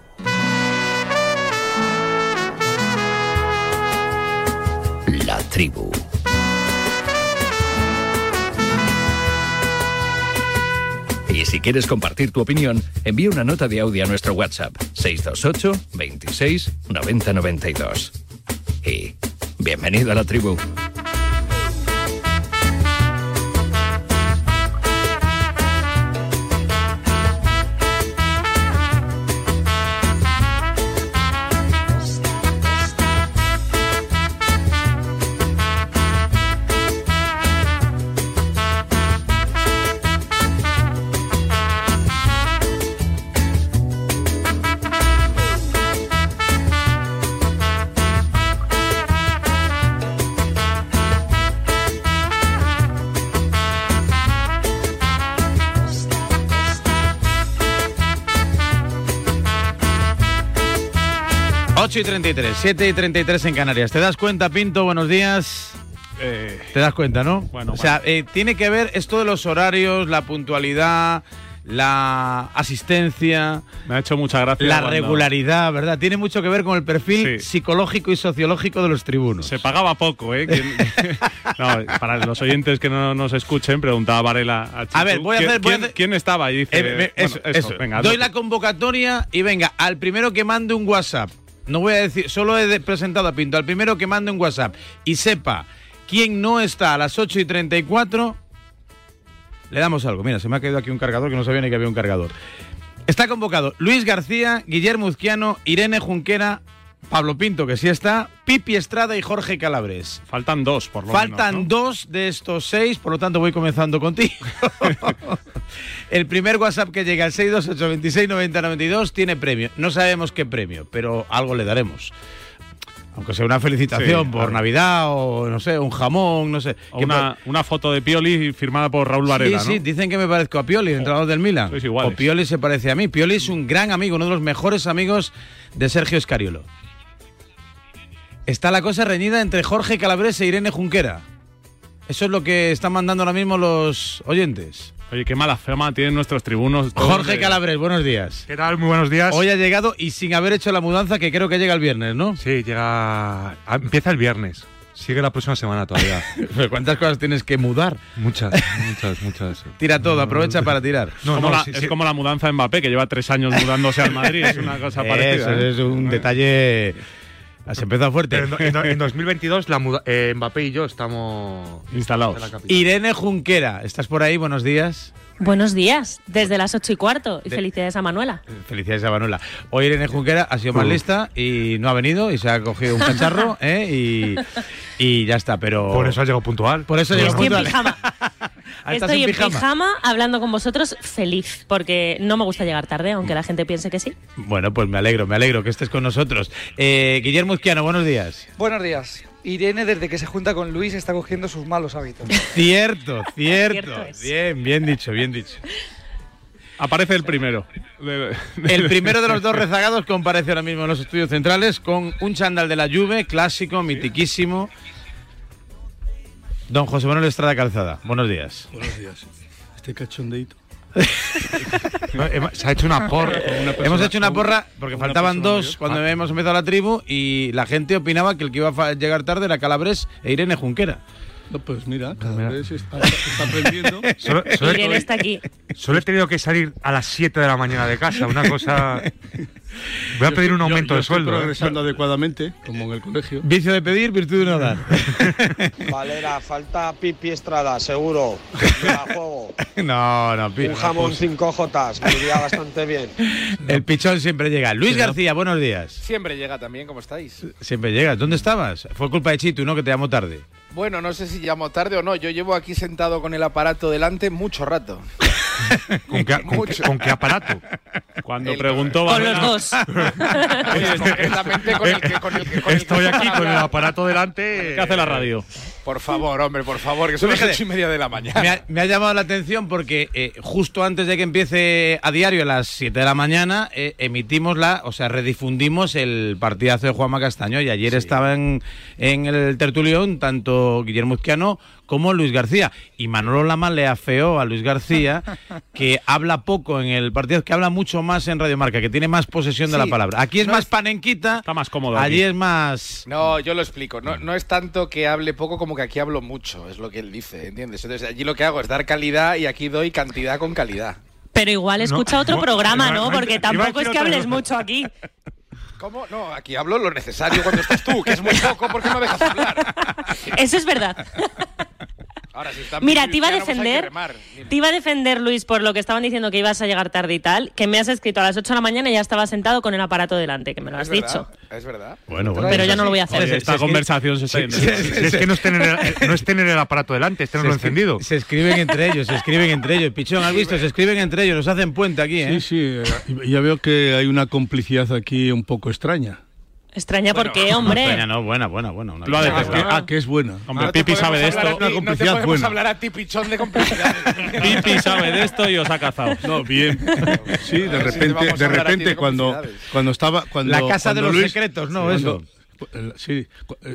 La Tribu. Y si quieres compartir tu opinión, envía una nota de audio a nuestro WhatsApp seis dos ocho, veintiséis, noventa, noventa y dos. Y bienvenido a La Tribu. ocho y treinta y tres, siete y treinta y tres en Canarias. ¿Te das cuenta, Pinto? Buenos días. Eh, ¿Te das cuenta, no? Bueno, o sea, eh, tiene que ver esto de los horarios, la puntualidad, la asistencia. Me ha hecho mucha gracia. La cuando... regularidad, ¿verdad? Tiene mucho que ver con el perfil sí. psicológico y sociológico de los tribunos. Se pagaba poco, ¿eh? ¿Quién... no, para los oyentes que no nos escuchen, preguntaba Varela a Chichu. A ver, voy a hacer... ¿Quién, voy a hacer... ¿quién estaba? Y dice... Eh, me, eso, bueno, eso, eso. Venga, doy no. la convocatoria y venga, al primero que mande un WhatsApp. No voy a decir, solo he presentado a Pinto. Al primero que mande un WhatsApp y sepa quién no está a las ocho y treinta y cuatro, le damos algo. Mira, se me ha caído aquí un cargador que no sabía ni que había un cargador. Está convocado Luis García, Guillermo Uzquiano, Irene Junquera, Pablo Pinto, que sí está, Pipi Estrada y Jorge Calabres. Faltan dos, por lo Faltan menos, ¿no? dos de estos seis, por lo tanto voy comenzando contigo. El primer WhatsApp que llega al seis dos ocho, veintiséis, noventa, noventa y dos tiene premio. No sabemos qué premio, pero algo le daremos. Aunque sea una felicitación sí, por claro. Navidad o, no sé, un jamón, no sé. O una, por... una foto de Pioli firmada por Raúl Varela, sí, ¿no? Sí, dicen que me parezco a Pioli, el entrenador del Milan. Sois iguales. O Pioli se parece a mí. Pioli es un gran amigo, uno de los mejores amigos de Sergio Escariolo. Está la cosa reñida entre Jorge Calabres e Irene Junquera. Eso es lo que están mandando ahora mismo los oyentes. Oye, qué mala fama tienen nuestros tribunos. Jorge de... Calabres, buenos días. ¿Qué tal? Muy buenos días. Hoy ha llegado y sin haber hecho la mudanza, que creo que llega el viernes, ¿no? Sí, llega... Empieza el viernes. Sigue la próxima semana todavía. ¿Cuántas cosas tienes que mudar? Muchas, muchas, muchas. Tira todo, aprovecha para tirar. No, es como, no, la, sí, es sí. como la mudanza de Mbappé, que lleva tres años mudándose al Madrid. Es una cosa parecida. Eso ¿eh? es un detalle... Has empezado fuerte. Pero en, en, en dos mil veintidós la muda, eh, Mbappé y yo estamos instalados. Irene Junquera, ¿estás por ahí? Buenos días. Buenos días, desde las ocho y cuarto. Y de... felicidades a Manuela. Felicidades a Manuela. Hoy Irene Junquera ha sido más lista y no ha venido y se ha cogido un cacharro ¿eh? y, y ya está, pero... Por eso ha llegado puntual. Por eso ha llegado Estoy puntual. en pijama. Estoy en pijama? pijama hablando con vosotros feliz, porque no me gusta llegar tarde, aunque la gente piense que sí. Bueno, pues me alegro, me alegro que estés con nosotros. Eh, Guillermo Izquiano, buenos días. Buenos días. Irene, desde que se junta con Luis, está cogiendo sus malos hábitos. Cierto, cierto. Cierto es. Bien, bien dicho, bien dicho. Aparece el primero. El primero de los dos rezagados comparece ahora mismo en los estudios centrales con un chándal de la Juve, clásico, mitiquísimo. Don José Manuel Estrada Calzada, buenos días. Buenos días. Este cachondeito. Se ha hecho una porra. Hemos hecho una porra porque faltaban dos cuando ah. hemos empezado la tribu y la gente opinaba que el que iba a llegar tarde era Calabres e Irene Junquera. No, pues mira, Calabres está, está aprendiendo. Solo, solo Irene he, está aquí. Solo he tenido que salir a las siete de la mañana de casa, una cosa... Voy a pedir un aumento yo, yo de sueldo. Estoy progresando ¿eh? adecuadamente, como en el colegio. Vicio de pedir, virtud de no dar. Valera, falta Pipi Estrada, seguro. Mira, juego. No, no, Pipi. Un jamón cinco jotas, me iría bastante bien. El pichón siempre llega. Luis sí, García, buenos días. Siempre llega también, ¿cómo estáis? Siempre llegas. ¿Dónde estabas? Fue culpa de Chitu, ¿no? Que te llamó tarde. Bueno, no sé si llamo tarde o no. Yo llevo aquí sentado con el aparato delante mucho rato. ¿Con qué, con qué, ¿con qué aparato? Cuando el, preguntó... Con los dos. Concretamente con el que... Con el que con Estoy el que aquí con el aparato delante... ¿Qué hace la radio? Por favor, hombre, por favor, que son las ocho y media de la mañana. Me ha, me ha llamado la atención porque eh, justo antes de que empiece a diario a las siete de la mañana eh, emitimos la, o sea, redifundimos el partidazo de Juanma Castaño y ayer sí. estaban en el tertulión tanto Guillermo Izquiano como Luis García. Y Manolo Lama le afeó a Luis García que habla poco en el partido, que habla mucho más en Radio Marca, que tiene más posesión sí. de la palabra. Aquí es no más es... panenquita, está más cómodo. Allí aquí. es más... No, yo lo explico. No, no es tanto que hable poco como que aquí hablo mucho, es lo que él dice, ¿entiendes? Entonces allí lo que hago es dar calidad y aquí doy cantidad con calidad. Pero igual escucha no, otro no, programa, ¿no? Porque tampoco es que hables cosa. mucho aquí. ¿Cómo? No, aquí hablo lo necesario cuando estás tú, que es muy poco porque no dejas hablar. Eso es verdad. Ahora, si está Mira, te iba a defender, te iba a defender, Luis, por lo que estaban diciendo que ibas a llegar tarde y tal, que me has escrito a las ocho de la mañana y ya estaba sentado con el aparato delante, que me lo has es dicho. Verdad, es verdad. Bueno, bueno. Pero ya no lo voy a hacer. Oye, esta se conversación se está yendo. Es que no es, tener el, no es tener el aparato delante, es tenerlo encendido. Se escriben entre ellos, se escriben entre ellos. Pichón, ¿has visto? Se escriben entre ellos, nos hacen puente aquí, ¿eh? Sí, sí, ya veo que hay una complicidad aquí un poco extraña. Extraña bueno, porque, hombre. Extraña, no, buena, buena, buena. Una lo ha detectado. Ah, que es buena. Hombre, no Pipi sabe de esto. Ti, una complicidad no te buena. hablar a ti, pichón, de complicidad. Pipi sabe de esto y os ha cazado. No, bien. Sí, de repente, de repente de cuando, cuando estaba. Cuando, La casa cuando de los Luis, secretos, ¿no? Cuando, eso. Sí.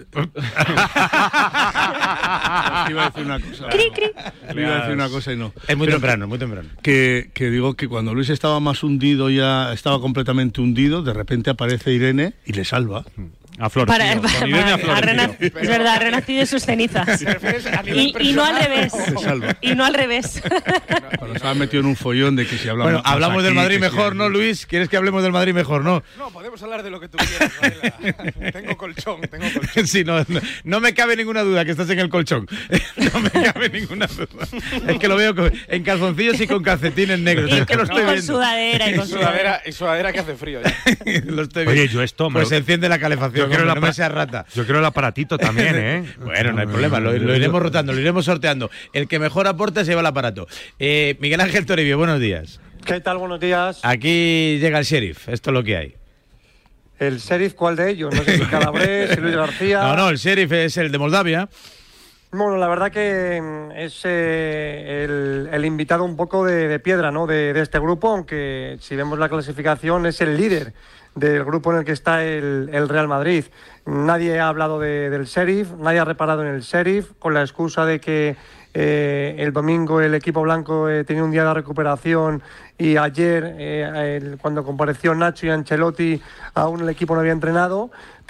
Iba a decir una cosa. Cri, cri. Iba a decir una cosa y no. Es muy Pero temprano, muy temprano. Que, que digo que cuando Luis estaba más hundido, ya estaba completamente hundido, de repente aparece Irene y le salva. A Flor. Para, para, para, Irene a Flor. Es verdad, ha renacido de sus cenizas. Y, y no al revés. Y no al revés. Cuando se ha metido en un follón de que si hablamos. Bueno, hablamos aquí, del Madrid mejor, si ¿no, Luis? ¿Quieres que hablemos del Madrid mejor, no? No, podemos hablar de lo que tú quieras, Varela. Tengo colchón, tengo colchón. Sí, no, no, no me cabe ninguna duda que estás en el colchón. No me cabe ninguna duda. Es que lo veo con, en calzoncillos y con calcetines negros. Y, es que lo estoy y con viendo. Sudadera, y con sudadera. Y sudadera que hace frío ya. Lo estoy viendo. Oye, yo esto... Pues se enciende la calefacción. Yo quiero hombre, la no me seas rata. Yo quiero el aparatito también, ¿eh? Bueno, no hay problema. Lo, lo iremos rotando, lo iremos sorteando. El que mejor aporte se lleva el aparato. Eh, Miguel Ángel Toribio, buenos días. ¿Qué tal? Buenos días. Aquí llega el sheriff. Esto es lo que hay. ¿El sheriff cuál de ellos? No sé si Calabres, si Luis García... No, no, el sheriff es el de Moldavia. Bueno, la verdad que es eh, el, el invitado un poco de, de piedra, ¿no? De, de este grupo, aunque si vemos la clasificación es el líder del grupo en el que está el, el Real Madrid. Nadie ha hablado de, del sheriff, nadie ha reparado en el sheriff, con la excusa de que eh, el domingo el equipo blanco eh, tenía un día de recuperación y ayer, eh, el, cuando compareció Nacho y Ancelotti, aún el equipo no había entrenado. Pero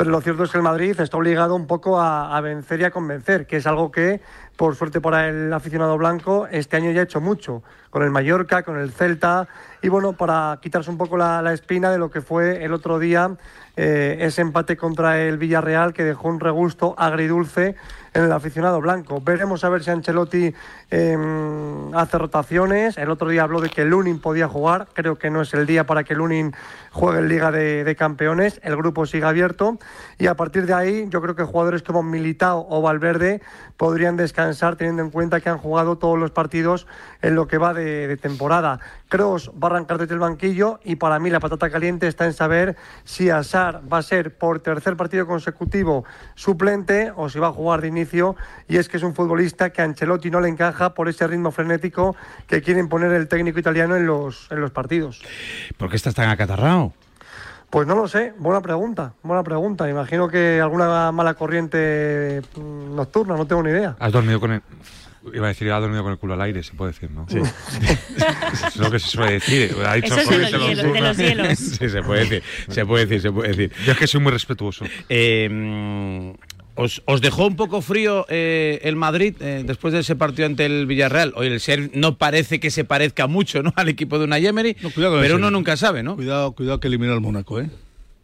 pero lo cierto es que el Madrid está obligado un poco a, a vencer y a convencer, que es algo que, por suerte para el aficionado blanco, este año ya ha hecho mucho, con el Mallorca, con el Celta, y bueno, para quitarse un poco la, la espina de lo que fue el otro día eh, ese empate contra el Villarreal, que dejó un regusto agridulce en el aficionado blanco. Veremos a ver si Ancelotti eh, hace rotaciones. El otro día habló de que Lunin podía jugar. Creo que no es el día para que Lunin juegue en Liga de, de Campeones. El grupo sigue abierto y a partir de ahí yo creo que jugadores como Militao o Valverde podrían descansar, teniendo en cuenta que han jugado todos los partidos en lo que va de, de temporada. Kroos va a arrancar desde el banquillo y para mí la patata caliente está en saber si Hazard va a ser por tercer partido consecutivo suplente o si va a jugar de inicio, y es que es un futbolista que a Ancelotti no le encaja por ese ritmo frenético que quiere imponer el técnico italiano en los, en los partidos. ¿Por qué estás tan acatarrado? Pues no lo sé, buena pregunta, buena pregunta. Imagino que alguna mala corriente nocturna, no tengo ni idea. ¿Has dormido con el...? Iba a decir, ha dormido con el culo al aire, se puede decir, ¿no? Sí. Es lo que se suele decir. Ha dicho Eso es de los, hielos, de los hielos. Sí, se puede decir, se puede decir, se puede decir. Yo es que soy muy respetuoso. Eh, os, ¿Os dejó un poco frío eh, el Madrid eh, después de ese partido ante el Villarreal? Hoy el Sheriff no parece que se parezca mucho, ¿no?, al equipo de Unai Emery, no, pero uno nunca sabe, ¿no? Cuidado, cuidado que eliminó al Mónaco, ¿eh?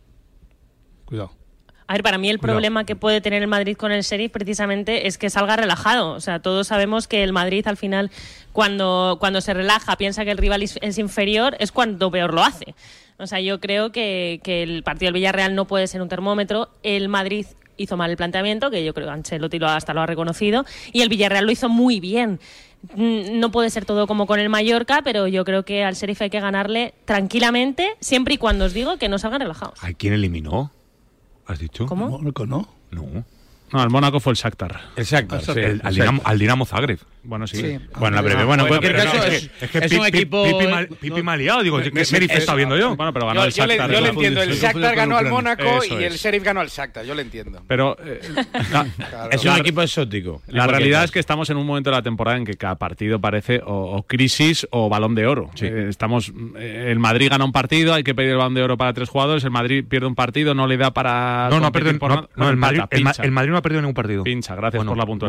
Cuidado. A ver, para mí el problema no. que puede tener el Madrid con el Sheriff precisamente es que salga relajado. O sea, todos sabemos que el Madrid al final, cuando, cuando se relaja, piensa que el rival es inferior, es cuando peor lo hace. O sea, yo creo que, que el partido del Villarreal no puede ser un termómetro. El Madrid hizo mal el planteamiento, que yo creo que Ancelotti lo, hasta lo ha reconocido, y el Villarreal lo hizo muy bien. No puede ser todo como con el Mallorca, pero yo creo que al Sheriff hay que ganarle tranquilamente, siempre y cuando os digo que no salgan relajados. ¿A quién eliminó? ¿Has dicho? ¿Cómo? Mónaco, ¿no? No. No, el Mónaco fue el Shakhtar. El Shakhtar, sí. El, al, Dinamo, al Dinamo Zagreb. Bueno, sí. sí. Bueno, la breve. Bueno, en cualquier caso no, es, es, que es, es un equipo... Pipi, mal, pipi mal liado, digo, ¿qué Sheriff está viendo yo? Bueno, pero ganó yo, el Shakhtar. Yo le, yo le entiendo, el Shakhtar ganó al Mónaco y el es. Sheriff ganó al Shakhtar, yo le entiendo. Pero eh, claro, es un equipo exótico. La realidad es que estamos en un momento de la temporada en que cada partido parece o, o crisis o balón de oro. Sí. Eh, estamos, eh, el Madrid gana un partido, hay que pedir el balón de oro para tres jugadores, el Madrid pierde un partido, no le da para... No, no, perdido, por no, no el, Madrid, el, el Madrid no ha perdido ningún partido. Pincha, gracias bueno, por la puntualización.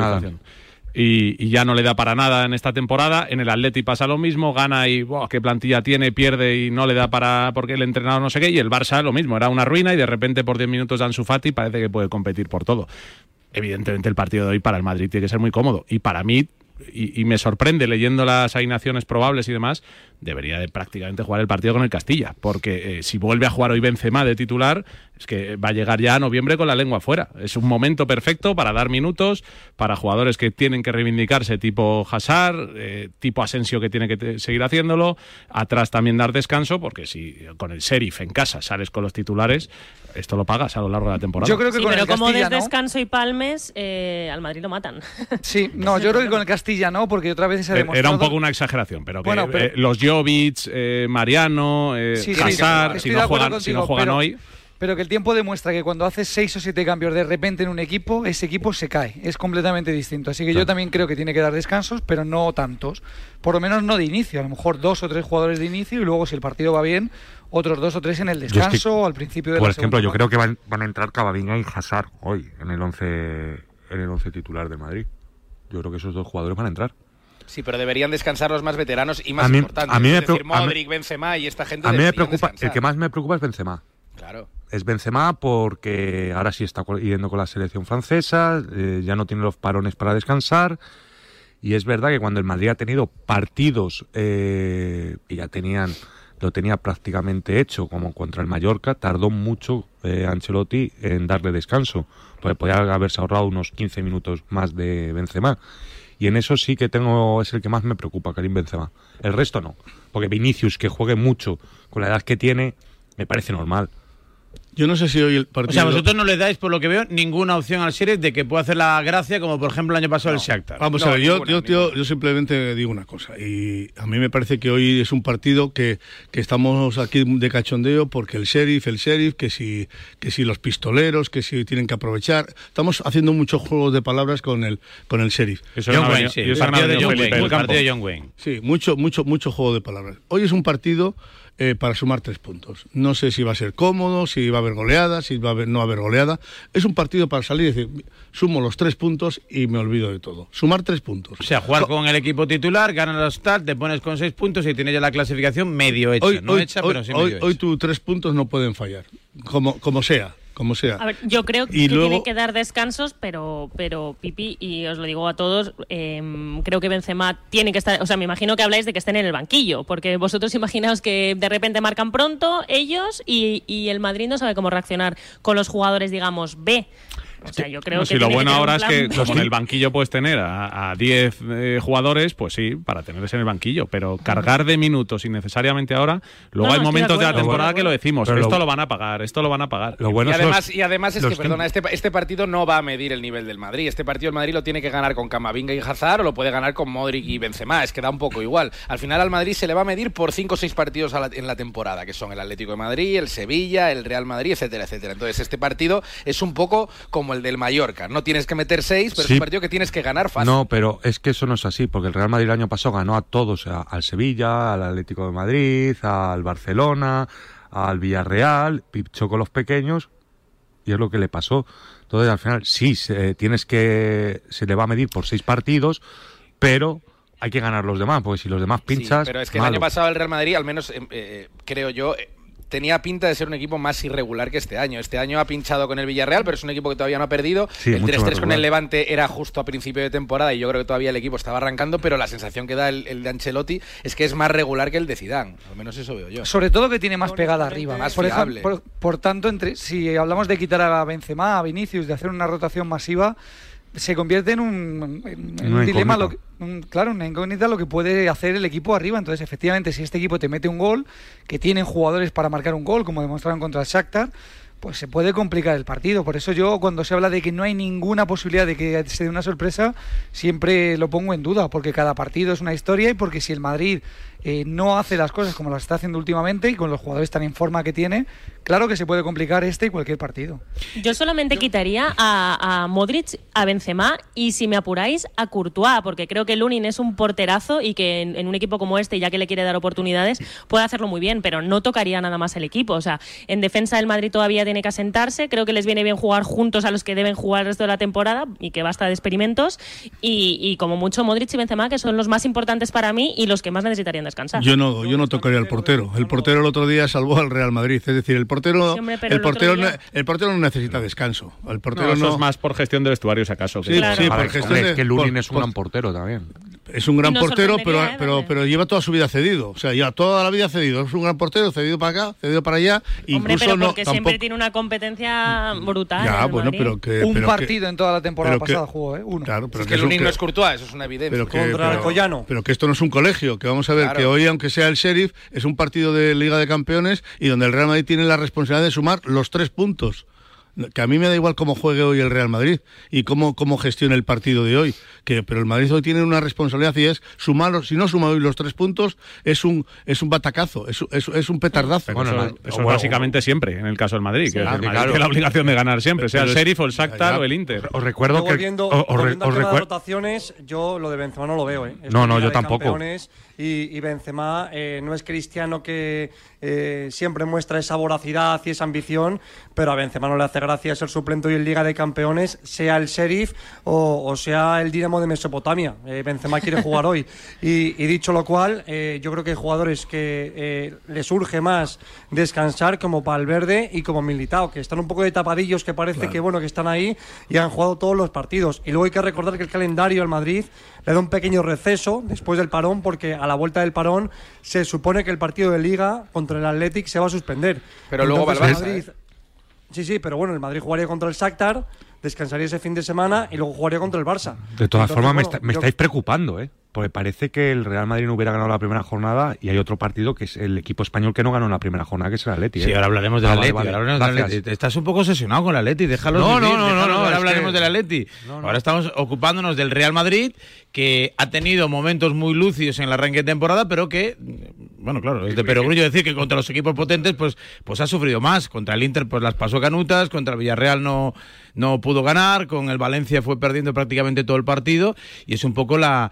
Y, y ya no le da para nada en esta temporada. En el Atleti pasa lo mismo, gana y wow, qué plantilla tiene, pierde y no le da para porque el entrenador no sé qué. Y el Barça lo mismo, era una ruina y de repente por diez minutos de Ansu Fati parece que puede competir por todo. Evidentemente el partido de hoy para el Madrid tiene que ser muy cómodo y para mí, y, y me sorprende leyendo las alineaciones probables y demás, debería de prácticamente jugar el partido con el Castilla, porque eh, si vuelve a jugar hoy Benzema de titular, es que va a llegar ya a noviembre con la lengua afuera. Es un momento perfecto para dar minutos, para jugadores que tienen que reivindicarse, tipo Hazard, eh, tipo Asensio, que tiene que te- seguir haciéndolo, atrás también dar descanso, porque si con el Sheriff en casa sales con los titulares, esto lo pagas a lo largo de la temporada. Yo creo que sí, con pero el como Castilla, des ¿no? descanso y palmes, eh, al Madrid lo matan. Sí, no, yo creo que con el Castilla no, porque otra vez se ha demostrado... Era un poco una exageración, pero que Bueno, pero- eh, los Jovic, eh, Mariano, eh, Sí, sí, Hazard, estoy si de no acuerdo juegan, si no contigo, juegan pero- hoy... Pero que el tiempo demuestra que cuando haces seis o siete cambios de repente en un equipo, ese equipo se cae. Es completamente distinto. Así que Claro. yo también creo que tiene que dar descansos, pero no tantos. Por lo menos no de inicio. A lo mejor dos o tres jugadores de inicio y luego, si el partido va bien, otros dos o tres en el descanso estoy- o al principio de Por la ejemplo, segunda yo parte. creo que van, van a entrar Camavinga y Hazard hoy en el once en el once titular de Madrid. Yo creo que esos dos jugadores van a entrar. Sí, pero deberían descansar los más veteranos y más A mí- importantes. a mí me es decir, preo- a mí- Modric, Benzema y esta gente A mí me deberían preocupa, el descansar. que más me preocupa es Benzema. Claro. Es Benzema porque ahora sí está co- yendo con la selección francesa, eh, ya no tiene los parones para descansar. Y es verdad que cuando el Madrid ha tenido partidos eh, y ya tenían lo tenía prácticamente hecho, como contra el Mallorca, tardó mucho eh, Ancelotti en darle descanso, porque podía haberse ahorrado unos quince minutos más de Benzema. Y en eso sí que tengo, es el que más me preocupa, Karim Benzema. El resto no, porque Vinicius, que juegue mucho con la edad que tiene, me parece normal. Yo no sé si hoy el O partido... sea, vosotros no le dais, por lo que veo, ninguna opción al Sheriff de que pueda hacer la gracia como, por ejemplo, el año pasado el Shakhtar. Vamos No, a ver, yo, ninguna, yo, tío, yo simplemente digo una cosa, y a mí me parece que hoy es un partido que, que estamos aquí de cachondeo porque el Sheriff, el Sheriff, que si, que si los pistoleros, que si tienen que aprovechar. Estamos haciendo muchos juegos de palabras con el, con el Sheriff. Eso John Wayne, sí, el partido de John Wayne, el partido de John Wayne. Sí, mucho, mucho, mucho juego de palabras. Hoy es un partido eh, para sumar tres puntos. No sé si va a ser cómodo, si va a haber goleada, si va a haber, no va a haber goleada. Es un partido para salir y decir, sumo los tres puntos y me olvido de todo. Sumar tres puntos. O sea, jugar con el equipo titular, ganas los tal, te pones con seis puntos y tienes ya la clasificación medio hecha. Hoy, no hoy, hecha, hoy, pero sí hoy, medio hecha. Hoy tus tres puntos no pueden fallar, como, como sea. Como sea. A ver, yo creo y que luego... tiene que dar descansos, pero, pero Pipi, y os lo digo a todos, eh, creo que Benzema tiene que estar, o sea, me imagino que habláis de que estén en el banquillo, porque vosotros imaginaos que de repente marcan pronto ellos y, y el Madrid no sabe cómo reaccionar con los jugadores, digamos, B. O sea, yo creo no, que si lo bueno que ahora es que plan... como en el banquillo puedes tener a diez eh, jugadores, pues sí, para tenerles en el banquillo, pero cargar de minutos innecesariamente ahora, luego no, hay no, momentos de, de la temporada bueno, que lo decimos, pero esto lo, lo van a pagar, esto lo van a pagar. Lo bueno y, además, los, y además es que, perdona, que... este, este partido no va a medir el nivel del Madrid. Este partido el Madrid lo tiene que ganar con Camavinga y Hazard o lo puede ganar con Modric y Benzema, es que da un poco igual. Al final al Madrid se le va a medir por cinco o seis partidos a la, en la temporada, que son el Atlético de Madrid, el Sevilla, el Real Madrid, etcétera, etcétera. Entonces este partido es un poco como el del Mallorca. No tienes que meter seis, pero sí, es un partido que tienes que ganar fácil. No, pero es que eso no es así, porque el Real Madrid el año pasado ganó a todos, a, al Sevilla, al Atlético de Madrid, al Barcelona, al Villarreal, pichó con los pequeños y es lo que le pasó. Entonces al final sí, se, tienes que se le va a medir por seis partidos, pero hay que ganar los demás, porque si los demás pinchas... Sí, pero es que malo. El año pasado el Real Madrid, al menos eh, eh, creo yo... Eh, tenía pinta de ser un equipo más irregular que este año. Este año ha pinchado con el Villarreal, pero es un equipo que todavía no ha perdido. Sí, el tres tres con el Levante era justo a principio de temporada y yo creo que todavía el equipo estaba arrancando, pero la sensación que da el, el de Ancelotti es que es más regular que el de Zidane. Al menos eso veo yo. Sobre todo que tiene más pegada arriba. Más por, fiable. ejemplo, por, por tanto, entre si hablamos de quitar a Benzema, a Vinicius, de hacer una rotación masiva, se convierte en un, en, en un dilema, lo que, un, claro, una incógnita lo que puede hacer el equipo arriba. Entonces, efectivamente, si este equipo te mete un gol, que tienen jugadores para marcar un gol, como demostraron contra el Shakhtar, pues se puede complicar el partido. Por eso yo, cuando se habla de que no hay ninguna posibilidad de que se dé una sorpresa, siempre lo pongo en duda, porque cada partido es una historia y porque si el Madrid eh, no hace las cosas como las está haciendo últimamente y con los jugadores tan en forma que tiene, claro que se puede complicar este y cualquier partido. Yo solamente yo... quitaría a, a Modric, a Benzema y, si me apuráis, a Courtois, porque creo que Lunin es un porterazo y que en, en un equipo como este, ya que le quiere dar oportunidades, puede hacerlo muy bien, pero no tocaría nada más el equipo. O sea, en defensa del Madrid todavía tiene que asentarse, creo que les viene bien jugar juntos a los que deben jugar el resto de la temporada y que basta de experimentos, y, y como mucho Modric y Benzema, que son los más importantes para mí y los que más necesitarían descansar. Yo no, yo no tocaría al portero. El portero el otro día salvó al Real Madrid, es decir, el portero, sí, hombre, el, el, portero día... no, el portero no necesita descanso. El portero no, eso no... es más por gestión de vestuarios, acaso. Sí, claro. sí, por ver, gestión hombre, de... es que Lunin por, es un por... gran portero también. Es un gran no portero, pero, eh, pero, pero lleva toda su vida cedido. O sea, lleva toda la vida cedido. Es un gran portero, cedido para acá, cedido para allá. Hombre, incluso pero no, porque tampoco... siempre tiene una competencia brutal. Ya, en bueno, Madrid. pero que... Un pero partido que, en toda la temporada pasada que, jugó, ¿eh? Uno. Claro, pero es que, que Lunin que, no es Courtois, eso es una evidencia. Pero que, Contra pero, el Collano. Pero que esto no es un colegio, que vamos a ver claro. que hoy, aunque sea el Sheriff, es un partido de Liga de Campeones y donde el Real Madrid tiene la responsabilidad de sumar los tres puntos. Que a mí me da igual cómo juegue hoy el Real Madrid y cómo, cómo gestione el partido de hoy, que pero el Madrid hoy tiene una responsabilidad y es sumar, si no suma hoy los tres puntos, es un es un batacazo, es, es, es un petardazo. Bueno, eso, eso, eso eso es básicamente siempre, en el caso del Madrid, sí. que Claro, el Madrid claro. tiene la obligación de ganar siempre, sea el Pero Sheriff o el Shakhtar ya, o el Inter. Os recuerdo yo que... volviendo, os, os, volviendo os a las recuer... rotaciones, yo lo de Benzema no lo veo, ¿eh? No, no, Liga yo de tampoco. Campeones Y, y Benzema eh, no es Cristiano, que eh, siempre muestra esa voracidad y esa ambición, pero a Benzema no le hace gracia ser suplente hoy en Liga de Campeones, sea el Sheriff o, o sea el Dinamo de Mesopotamia. Eh, Benzema quiere jugar hoy. Y, y dicho lo cual, eh, yo creo que hay jugadores que eh, les urge más descansar, como Valverde y como Militao, que están un poco de tapadillos, que parece Claro. que bueno que están ahí y han jugado todos los partidos. Y luego hay que recordar que el calendario al Madrid le da un pequeño receso después del parón, porque a la vuelta del parón se supone que el partido de Liga contra el Athletic se va a suspender. Pero luego va al Barça, Madrid... ¿eh? Sí, sí, pero bueno, el Madrid jugaría contra el Shakhtar, descansaría ese fin de semana y luego jugaría contra el Barça. De todas Entonces, formas, me, bueno, está, me yo... estáis preocupando, ¿eh? Porque parece que el Real Madrid no hubiera ganado la primera jornada y hay otro partido que es el equipo español que no ganó en la primera jornada, que es el Atleti. ¿eh? Sí, ahora hablaremos del ah, Atleti. vale, vale. Ahora hablaremos del Atleti. Estás un poco obsesionado con el Atleti, déjalo. No, vivir, no, no, déjalo, no, no, ahora es hablaremos que... del Atleti. No, no. Ahora estamos ocupándonos del Real Madrid, que ha tenido momentos muy lúcidos en el arranque de temporada, pero que, bueno, claro, es de perogrullo decir que contra los equipos potentes pues, pues ha sufrido más. Contra el Inter pues las pasó canutas, contra el Villarreal no, no pudo ganar, con el Valencia fue perdiendo prácticamente todo el partido, y es un poco la, la incógnita.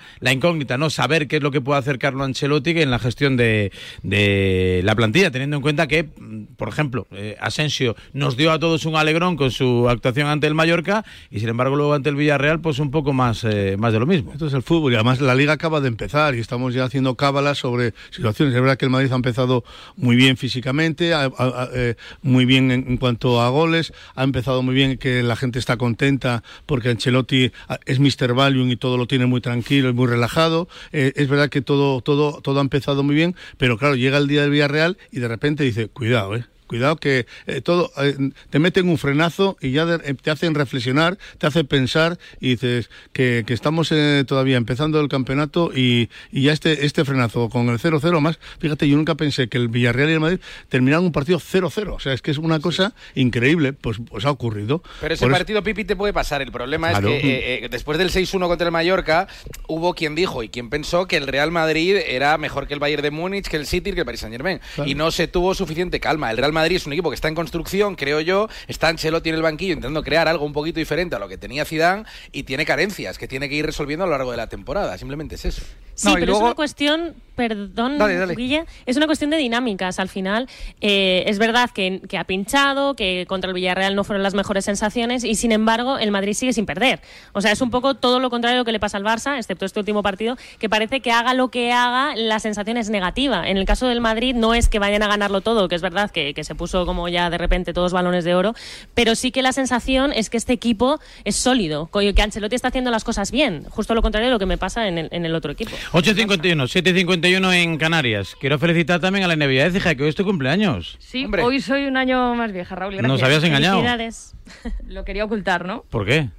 incógnita, ¿no? Saber qué es lo que puede hacer Carlo Ancelotti en la gestión de, de la plantilla, teniendo en cuenta que, por ejemplo, eh, Asensio nos dio a todos un alegrón con su actuación ante el Mallorca y, sin embargo, luego ante el Villarreal, pues un poco más, eh, más de lo mismo. Esto es el fútbol y además la Liga acaba de empezar y estamos ya haciendo cábalas sobre situaciones. Es verdad que el Madrid ha empezado muy bien físicamente, a, a, a, eh, muy bien en, en cuanto a goles, ha empezado muy bien, que la gente está contenta porque Ancelotti es míster Valium y todo lo tiene muy tranquilo y muy relajado. Eh, es verdad que todo, todo, todo ha empezado muy bien, pero claro, llega el día del Villarreal y de repente dice, cuidado, eh. Cuidado que eh, todo eh, te meten un frenazo y ya de, eh, te hacen reflexionar, te hacen pensar y dices que, que estamos eh, todavía empezando el campeonato y, y ya este este frenazo con el cero cero más, fíjate, yo nunca pensé que el Villarreal y el Madrid terminaran un partido cero cero, o sea, es que es una cosa sí. increíble, pues, pues ha ocurrido. Pero ese Por partido, eso... Pipi, te puede pasar, el problema claro. es que eh, eh, después del seis uno contra el Mallorca, hubo quien dijo y quien pensó que el Real Madrid era mejor que el Bayern de Múnich, que el City, que el Paris Saint-Germain, claro. y no se tuvo suficiente calma. El Real Madrid es un equipo que está en construcción, creo yo, está Ancelotti en el banquillo intentando crear algo un poquito diferente a lo que tenía Zidane y tiene carencias que tiene que ir resolviendo a lo largo de la temporada, simplemente es eso. Sí, no, pero luego... es una cuestión, perdón, dale, dale. Guille, es una cuestión de dinámicas. Al final, eh, es verdad que, que ha pinchado, que contra el Villarreal no fueron las mejores sensaciones y, sin embargo, el Madrid sigue sin perder. O sea, es un poco todo lo contrario a lo que le pasa al Barça, excepto este último partido, que parece que haga lo que haga, la sensación es negativa. En el caso del Madrid no es que vayan a ganarlo todo, que es verdad que, que se puso como ya de repente todos balones de oro, pero sí que la sensación es que este equipo es sólido, que Ancelotti está haciendo las cosas bien, justo lo contrario de lo que me pasa en el, en el otro equipo. ocho cincuenta y uno, siete cincuenta y uno en Canarias. Quiero felicitar también a la N B A, hija, que hoy es tu cumpleaños. Sí, hombre. Hoy soy un año más vieja, Raúl. Gracias. Nos habías engañado. Lo quería ocultar, ¿no? ¿Por qué?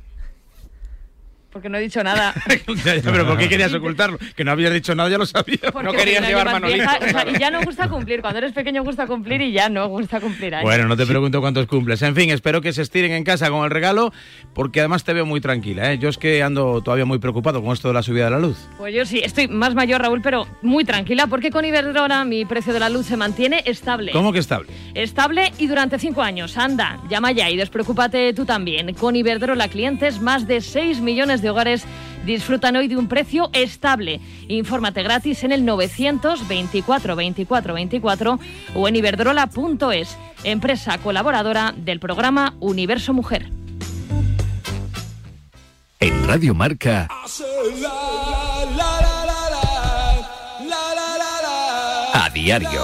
Porque no he dicho nada. ya, ya, pero ¿por qué querías ocultarlo? Que no habías dicho nada, ya lo sabía. Porque no querías llevar manolito. O sea, y ya no gusta cumplir. Cuando eres pequeño gusta cumplir y ya no gusta cumplir años. Bueno, no te pregunto cuántos cumples. En fin, espero que se estiren en casa con el regalo, porque además te veo muy tranquila, ¿eh? Yo es que ando todavía muy preocupado con esto de la subida de la luz. Pues yo sí, estoy más mayor, Raúl, pero muy tranquila, porque con Iberdrola mi precio de la luz se mantiene estable. ¿Cómo que estable? Estable y durante cinco años. Anda, llama ya y despreocúpate tú también. Con Iberdrola clientes, más de seis millones de hogares disfrutan hoy de un precio estable. Infórmate gratis en el novecientos veinticuatro veinticuatro veinticuatro o en iberdrola punto es, empresa colaboradora del programa Universo Mujer. En Radio Marca, a diario.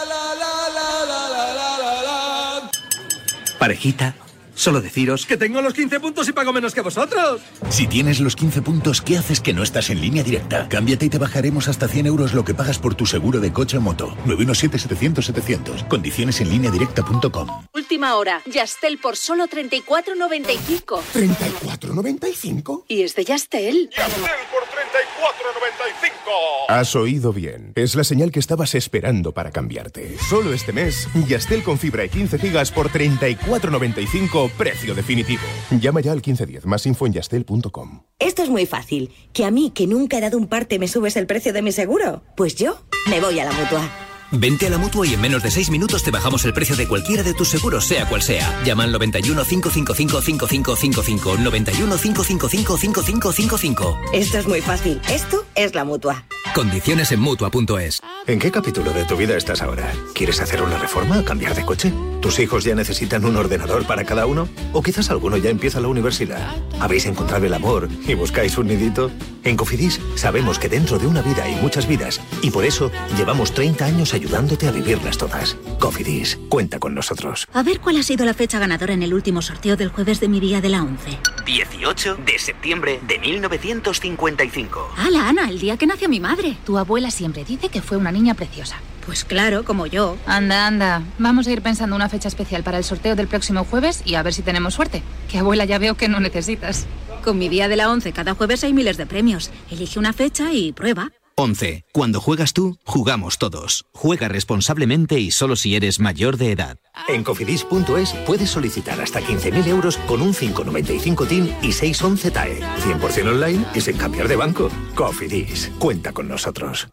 Parejita, solo deciros que tengo los quince puntos y pago menos que vosotros. Si tienes los quince puntos, ¿qué haces que no estás en Línea Directa? Cámbiate y te bajaremos hasta cien euros lo que pagas por tu seguro de coche o moto. nueve uno siete, setecientos, setecientos. Condiciones en línea directa punto com. Última hora. Yastel por solo treinta y cuatro noventa y cinco. ¿treinta y cuatro noventa y cinco? Y es de Yastel. Yastel por treinta y cuatro noventa y cinco. Has oído bien. Es la señal que estabas esperando para cambiarte. Solo este mes, Yastel con fibra y quince gigas por treinta y cuatro noventa y cinco. Precio definitivo. Llama ya al quince diez. Más info en yastel punto com. Esto es muy fácil. ¿Que a mí, que nunca he dado un parte, me subes el precio de mi seguro? Pues yo me voy a la Mutua. Vente a la Mutua y en menos de seis minutos te bajamos el precio de cualquiera de tus seguros, sea cual sea. Llama al noventa y uno, cinco cinco cinco, cinco cinco cinco cinco, noventa y uno, cinco cinco cinco, cinco cinco cinco cinco. Esto es muy fácil. Esto es la Mutua. Condiciones en Mutua punto es. ¿En qué capítulo de tu vida estás ahora? ¿Quieres hacer una reforma o cambiar de coche? ¿Tus hijos ya necesitan un ordenador para cada uno? ¿O quizás alguno ya empieza la universidad? ¿Habéis encontrado el amor y buscáis un nidito? En Cofidis sabemos que dentro de una vida hay muchas vidas y por eso llevamos treinta años ayudándote a vivirlas todas. Cofidis, cuenta con nosotros. A ver cuál ha sido la fecha ganadora en el último sorteo del jueves de mi día de la once. dieciocho de septiembre de mil novecientos cincuenta y cinco. ¡Hala, Ana! El día que nació mi madre. Tu abuela siempre dice que fue una niña preciosa. Pues claro, como yo. Anda, anda. Vamos a ir pensando una fecha especial para el sorteo del próximo jueves y a ver si tenemos suerte. Que abuela ya veo que no necesitas. Con mi día de la once cada jueves hay miles de premios. Elige una fecha y prueba. once. Cuando juegas tú, jugamos todos. Juega responsablemente y solo si eres mayor de edad. En cofidis punto es puedes solicitar hasta quince mil euros con un cinco noventa y cinco T I N y seiscientos once T A E. cien por ciento online y sin cambiar de banco. Cofidis, cuenta con nosotros.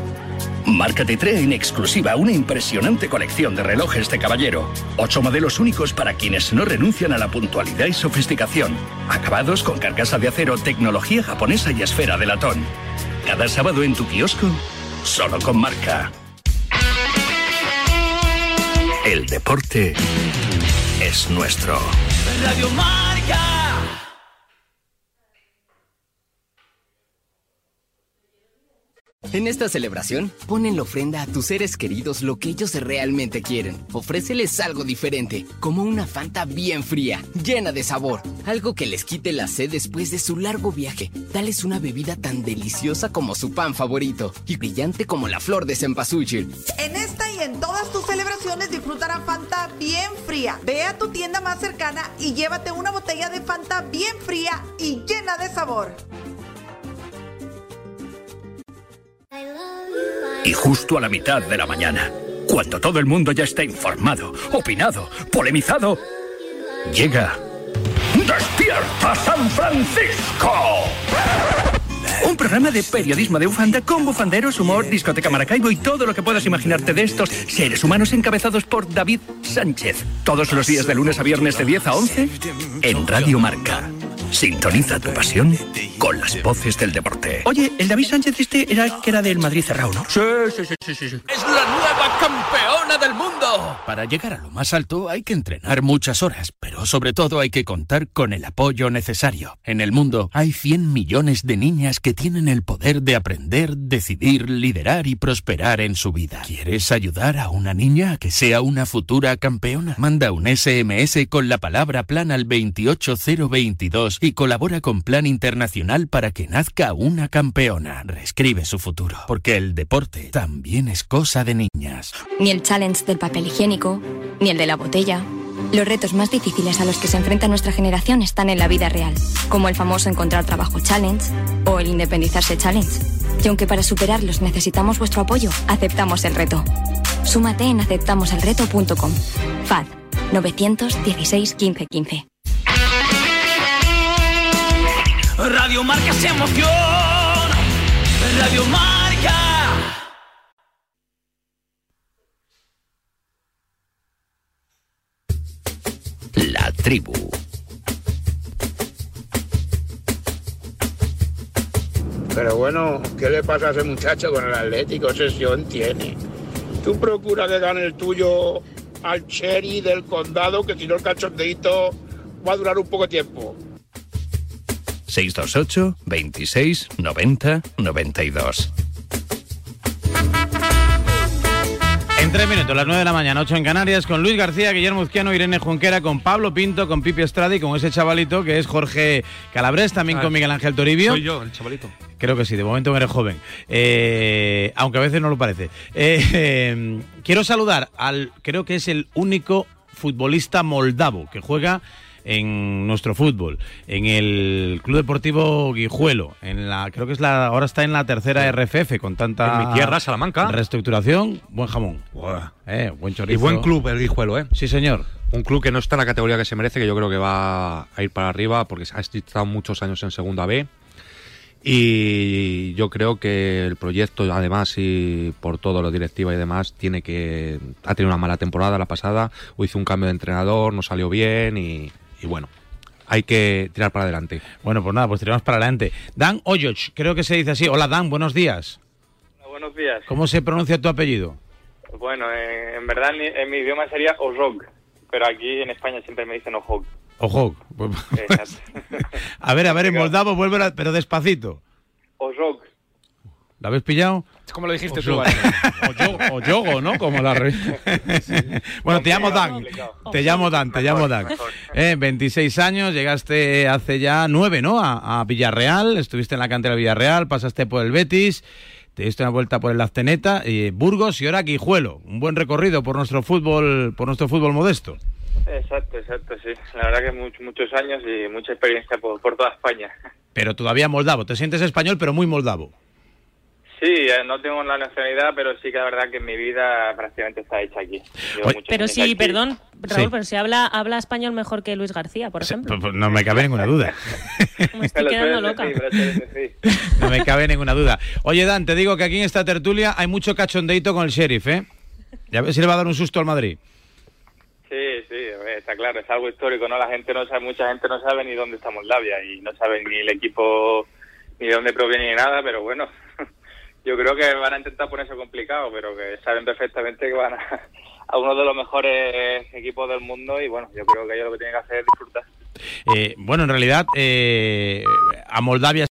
Marca te trae en exclusiva una impresionante colección de relojes de caballero. Ocho modelos únicos para quienes no renuncian a la puntualidad y sofisticación. Acabados con carcasa de acero, tecnología japonesa y esfera de latón. Cada sábado en tu kiosco, solo con Marca. El deporte es nuestro. Radio Marca. En esta celebración, pon en la ofrenda a tus seres queridos lo que ellos realmente quieren. Ofréceles algo diferente, como una Fanta bien fría, llena de sabor. Algo que les quite la sed después de su largo viaje. Dales una bebida tan deliciosa como su pan favorito y brillante como la flor de cempasúchil. En esta y en todas tus celebraciones disfrutará Fanta bien fría. Ve a tu tienda más cercana y llévate una botella de Fanta bien fría y llena de sabor. Y justo a la mitad de la mañana, cuando todo el mundo ya está informado, opinado, polemizado, llega ¡Despierta San Francisco! Un programa de periodismo de bufanda con bufanderos, humor, discoteca Maracaibo y todo lo que puedas imaginarte de estos seres humanos encabezados por David Sánchez. Todos los días de lunes a viernes de diez a once en Radio Marca. Sintoniza tu pasión con las voces del deporte. Oye, el David Sánchez este era que era del Madrid cerrado, ¿no? Sí, sí, sí, sí, sí, sí. ¡Es la nueva campeona del mundo! Para llegar a lo más alto hay que entrenar muchas horas, pero sobre todo hay que contar con el apoyo necesario. En el mundo hay cien millones de niñas que tienen el poder de aprender, decidir, liderar y prosperar en su vida. ¿Quieres ayudar a una niña a que sea una futura campeona? Manda un ese eme ese con la palabra plan al veintiocho cero veintidós y colabora con Plan Internacional para que nazca una campeona. Reescribe su futuro, porque el deporte también es cosa de niñas. Ni el challenge del papel higiénico, ni el de la botella. Los retos más difíciles a los que se enfrenta nuestra generación están en la vida real, como el famoso encontrar trabajo challenge o el independizarse challenge. Y aunque para superarlos necesitamos vuestro apoyo, aceptamos el reto. Súmate en aceptamos el reto punto com. F A D novecientos dieciséis quince quince. Radio Marca se emociona. Radio Marca. La tribu. Pero bueno, ¿qué le pasa a ese muchacho con el Atlético? Sesión tiene. Tú procura que gane el tuyo al Cherry del condado, que si no el cachondeito va a durar un poco de tiempo. seis dos ocho, veintiséis, noventa, noventa y dos. En tres minutos, las nueve de la mañana, ocho en Canarias, con Luis García, Guillermo Uzquiano, Irene Junquera, con Pablo Pinto, con Pipi Estrada y con ese chavalito que es Jorge Calabrés, también ah, con Miguel Ángel Toribio. Soy yo, el chavalito. Creo que sí, de momento eres joven, eh, aunque a veces no lo parece. Eh, eh, quiero saludar al, creo que es el único futbolista moldavo que juega en nuestro fútbol, en el Club Deportivo Guijuelo, en la, creo que es la, ahora está en la tercera R F F con tanta en mi tierra, Salamanca, reestructuración, buen jamón, eh, buen chorizo. Y buen club el Guijuelo, ¿eh? Sí, señor. Un club que no está en la categoría que se merece, que yo creo que va a ir para arriba, porque ha estado muchos años en Segunda B. Y yo creo que el proyecto, además, y por todo lo directiva y demás, tiene que ha tenido una mala temporada la pasada, o hizo un cambio de entrenador, no salió bien y Y bueno, hay que tirar para adelante. Bueno, pues nada, pues tiramos para adelante. Dan Oyoch, creo que se dice así. Hola, Dan, buenos días. Hola, buenos días. ¿Cómo se pronuncia tu apellido? Bueno, eh, en verdad en, en mi idioma sería Ojog, pero aquí en España siempre me dicen Ojog. Ojog. A ver, a ver, en moldavo, vuelve, a, pero despacito. Ojog. ¿La habéis pillado? Es como lo dijiste tú, O Yogo, ¿no? Como la re... sí. Bueno, te llamo Dan. Te llamo Dan, te llamo Dan. Eh, veintiséis años, llegaste hace ya nueve, ¿no? A, a Villarreal, estuviste en la cantera de Villarreal, pasaste por el Betis, te diste una vuelta por el Azteneta, eh, Burgos y ahora Guijuelo. Un buen recorrido por nuestro fútbol, por nuestro fútbol modesto. Exacto, exacto, sí. La verdad que muchos, muchos años y mucha experiencia por, por toda España. Pero todavía moldavo. Te sientes español, pero muy moldavo. Sí, no tengo la nacionalidad, pero sí que la verdad que en mi vida prácticamente está hecha aquí. Pero sí, aquí. perdón, Raúl, Sí. pero si habla, habla español mejor que Luis García, por ejemplo. Pues no me cabe ninguna duda. Me estoy quedando loca. No me cabe ninguna duda. Oye, Dan, te digo que aquí en esta tertulia hay mucho cachondeito con el Sheriff, ¿eh? Ya ves si le va a dar un susto al Madrid. Sí, sí, está claro, es algo histórico, ¿no? La gente no sabe, mucha gente no sabe ni dónde está Moldavia y no sabe ni el equipo ni de dónde proviene ni nada, pero bueno, yo creo que van a intentar ponerse complicado, pero que saben perfectamente que van a, a uno de los mejores equipos del mundo y bueno, yo creo que ellos lo que tienen que hacer es disfrutar. Eh, bueno, en realidad, eh, a Moldavia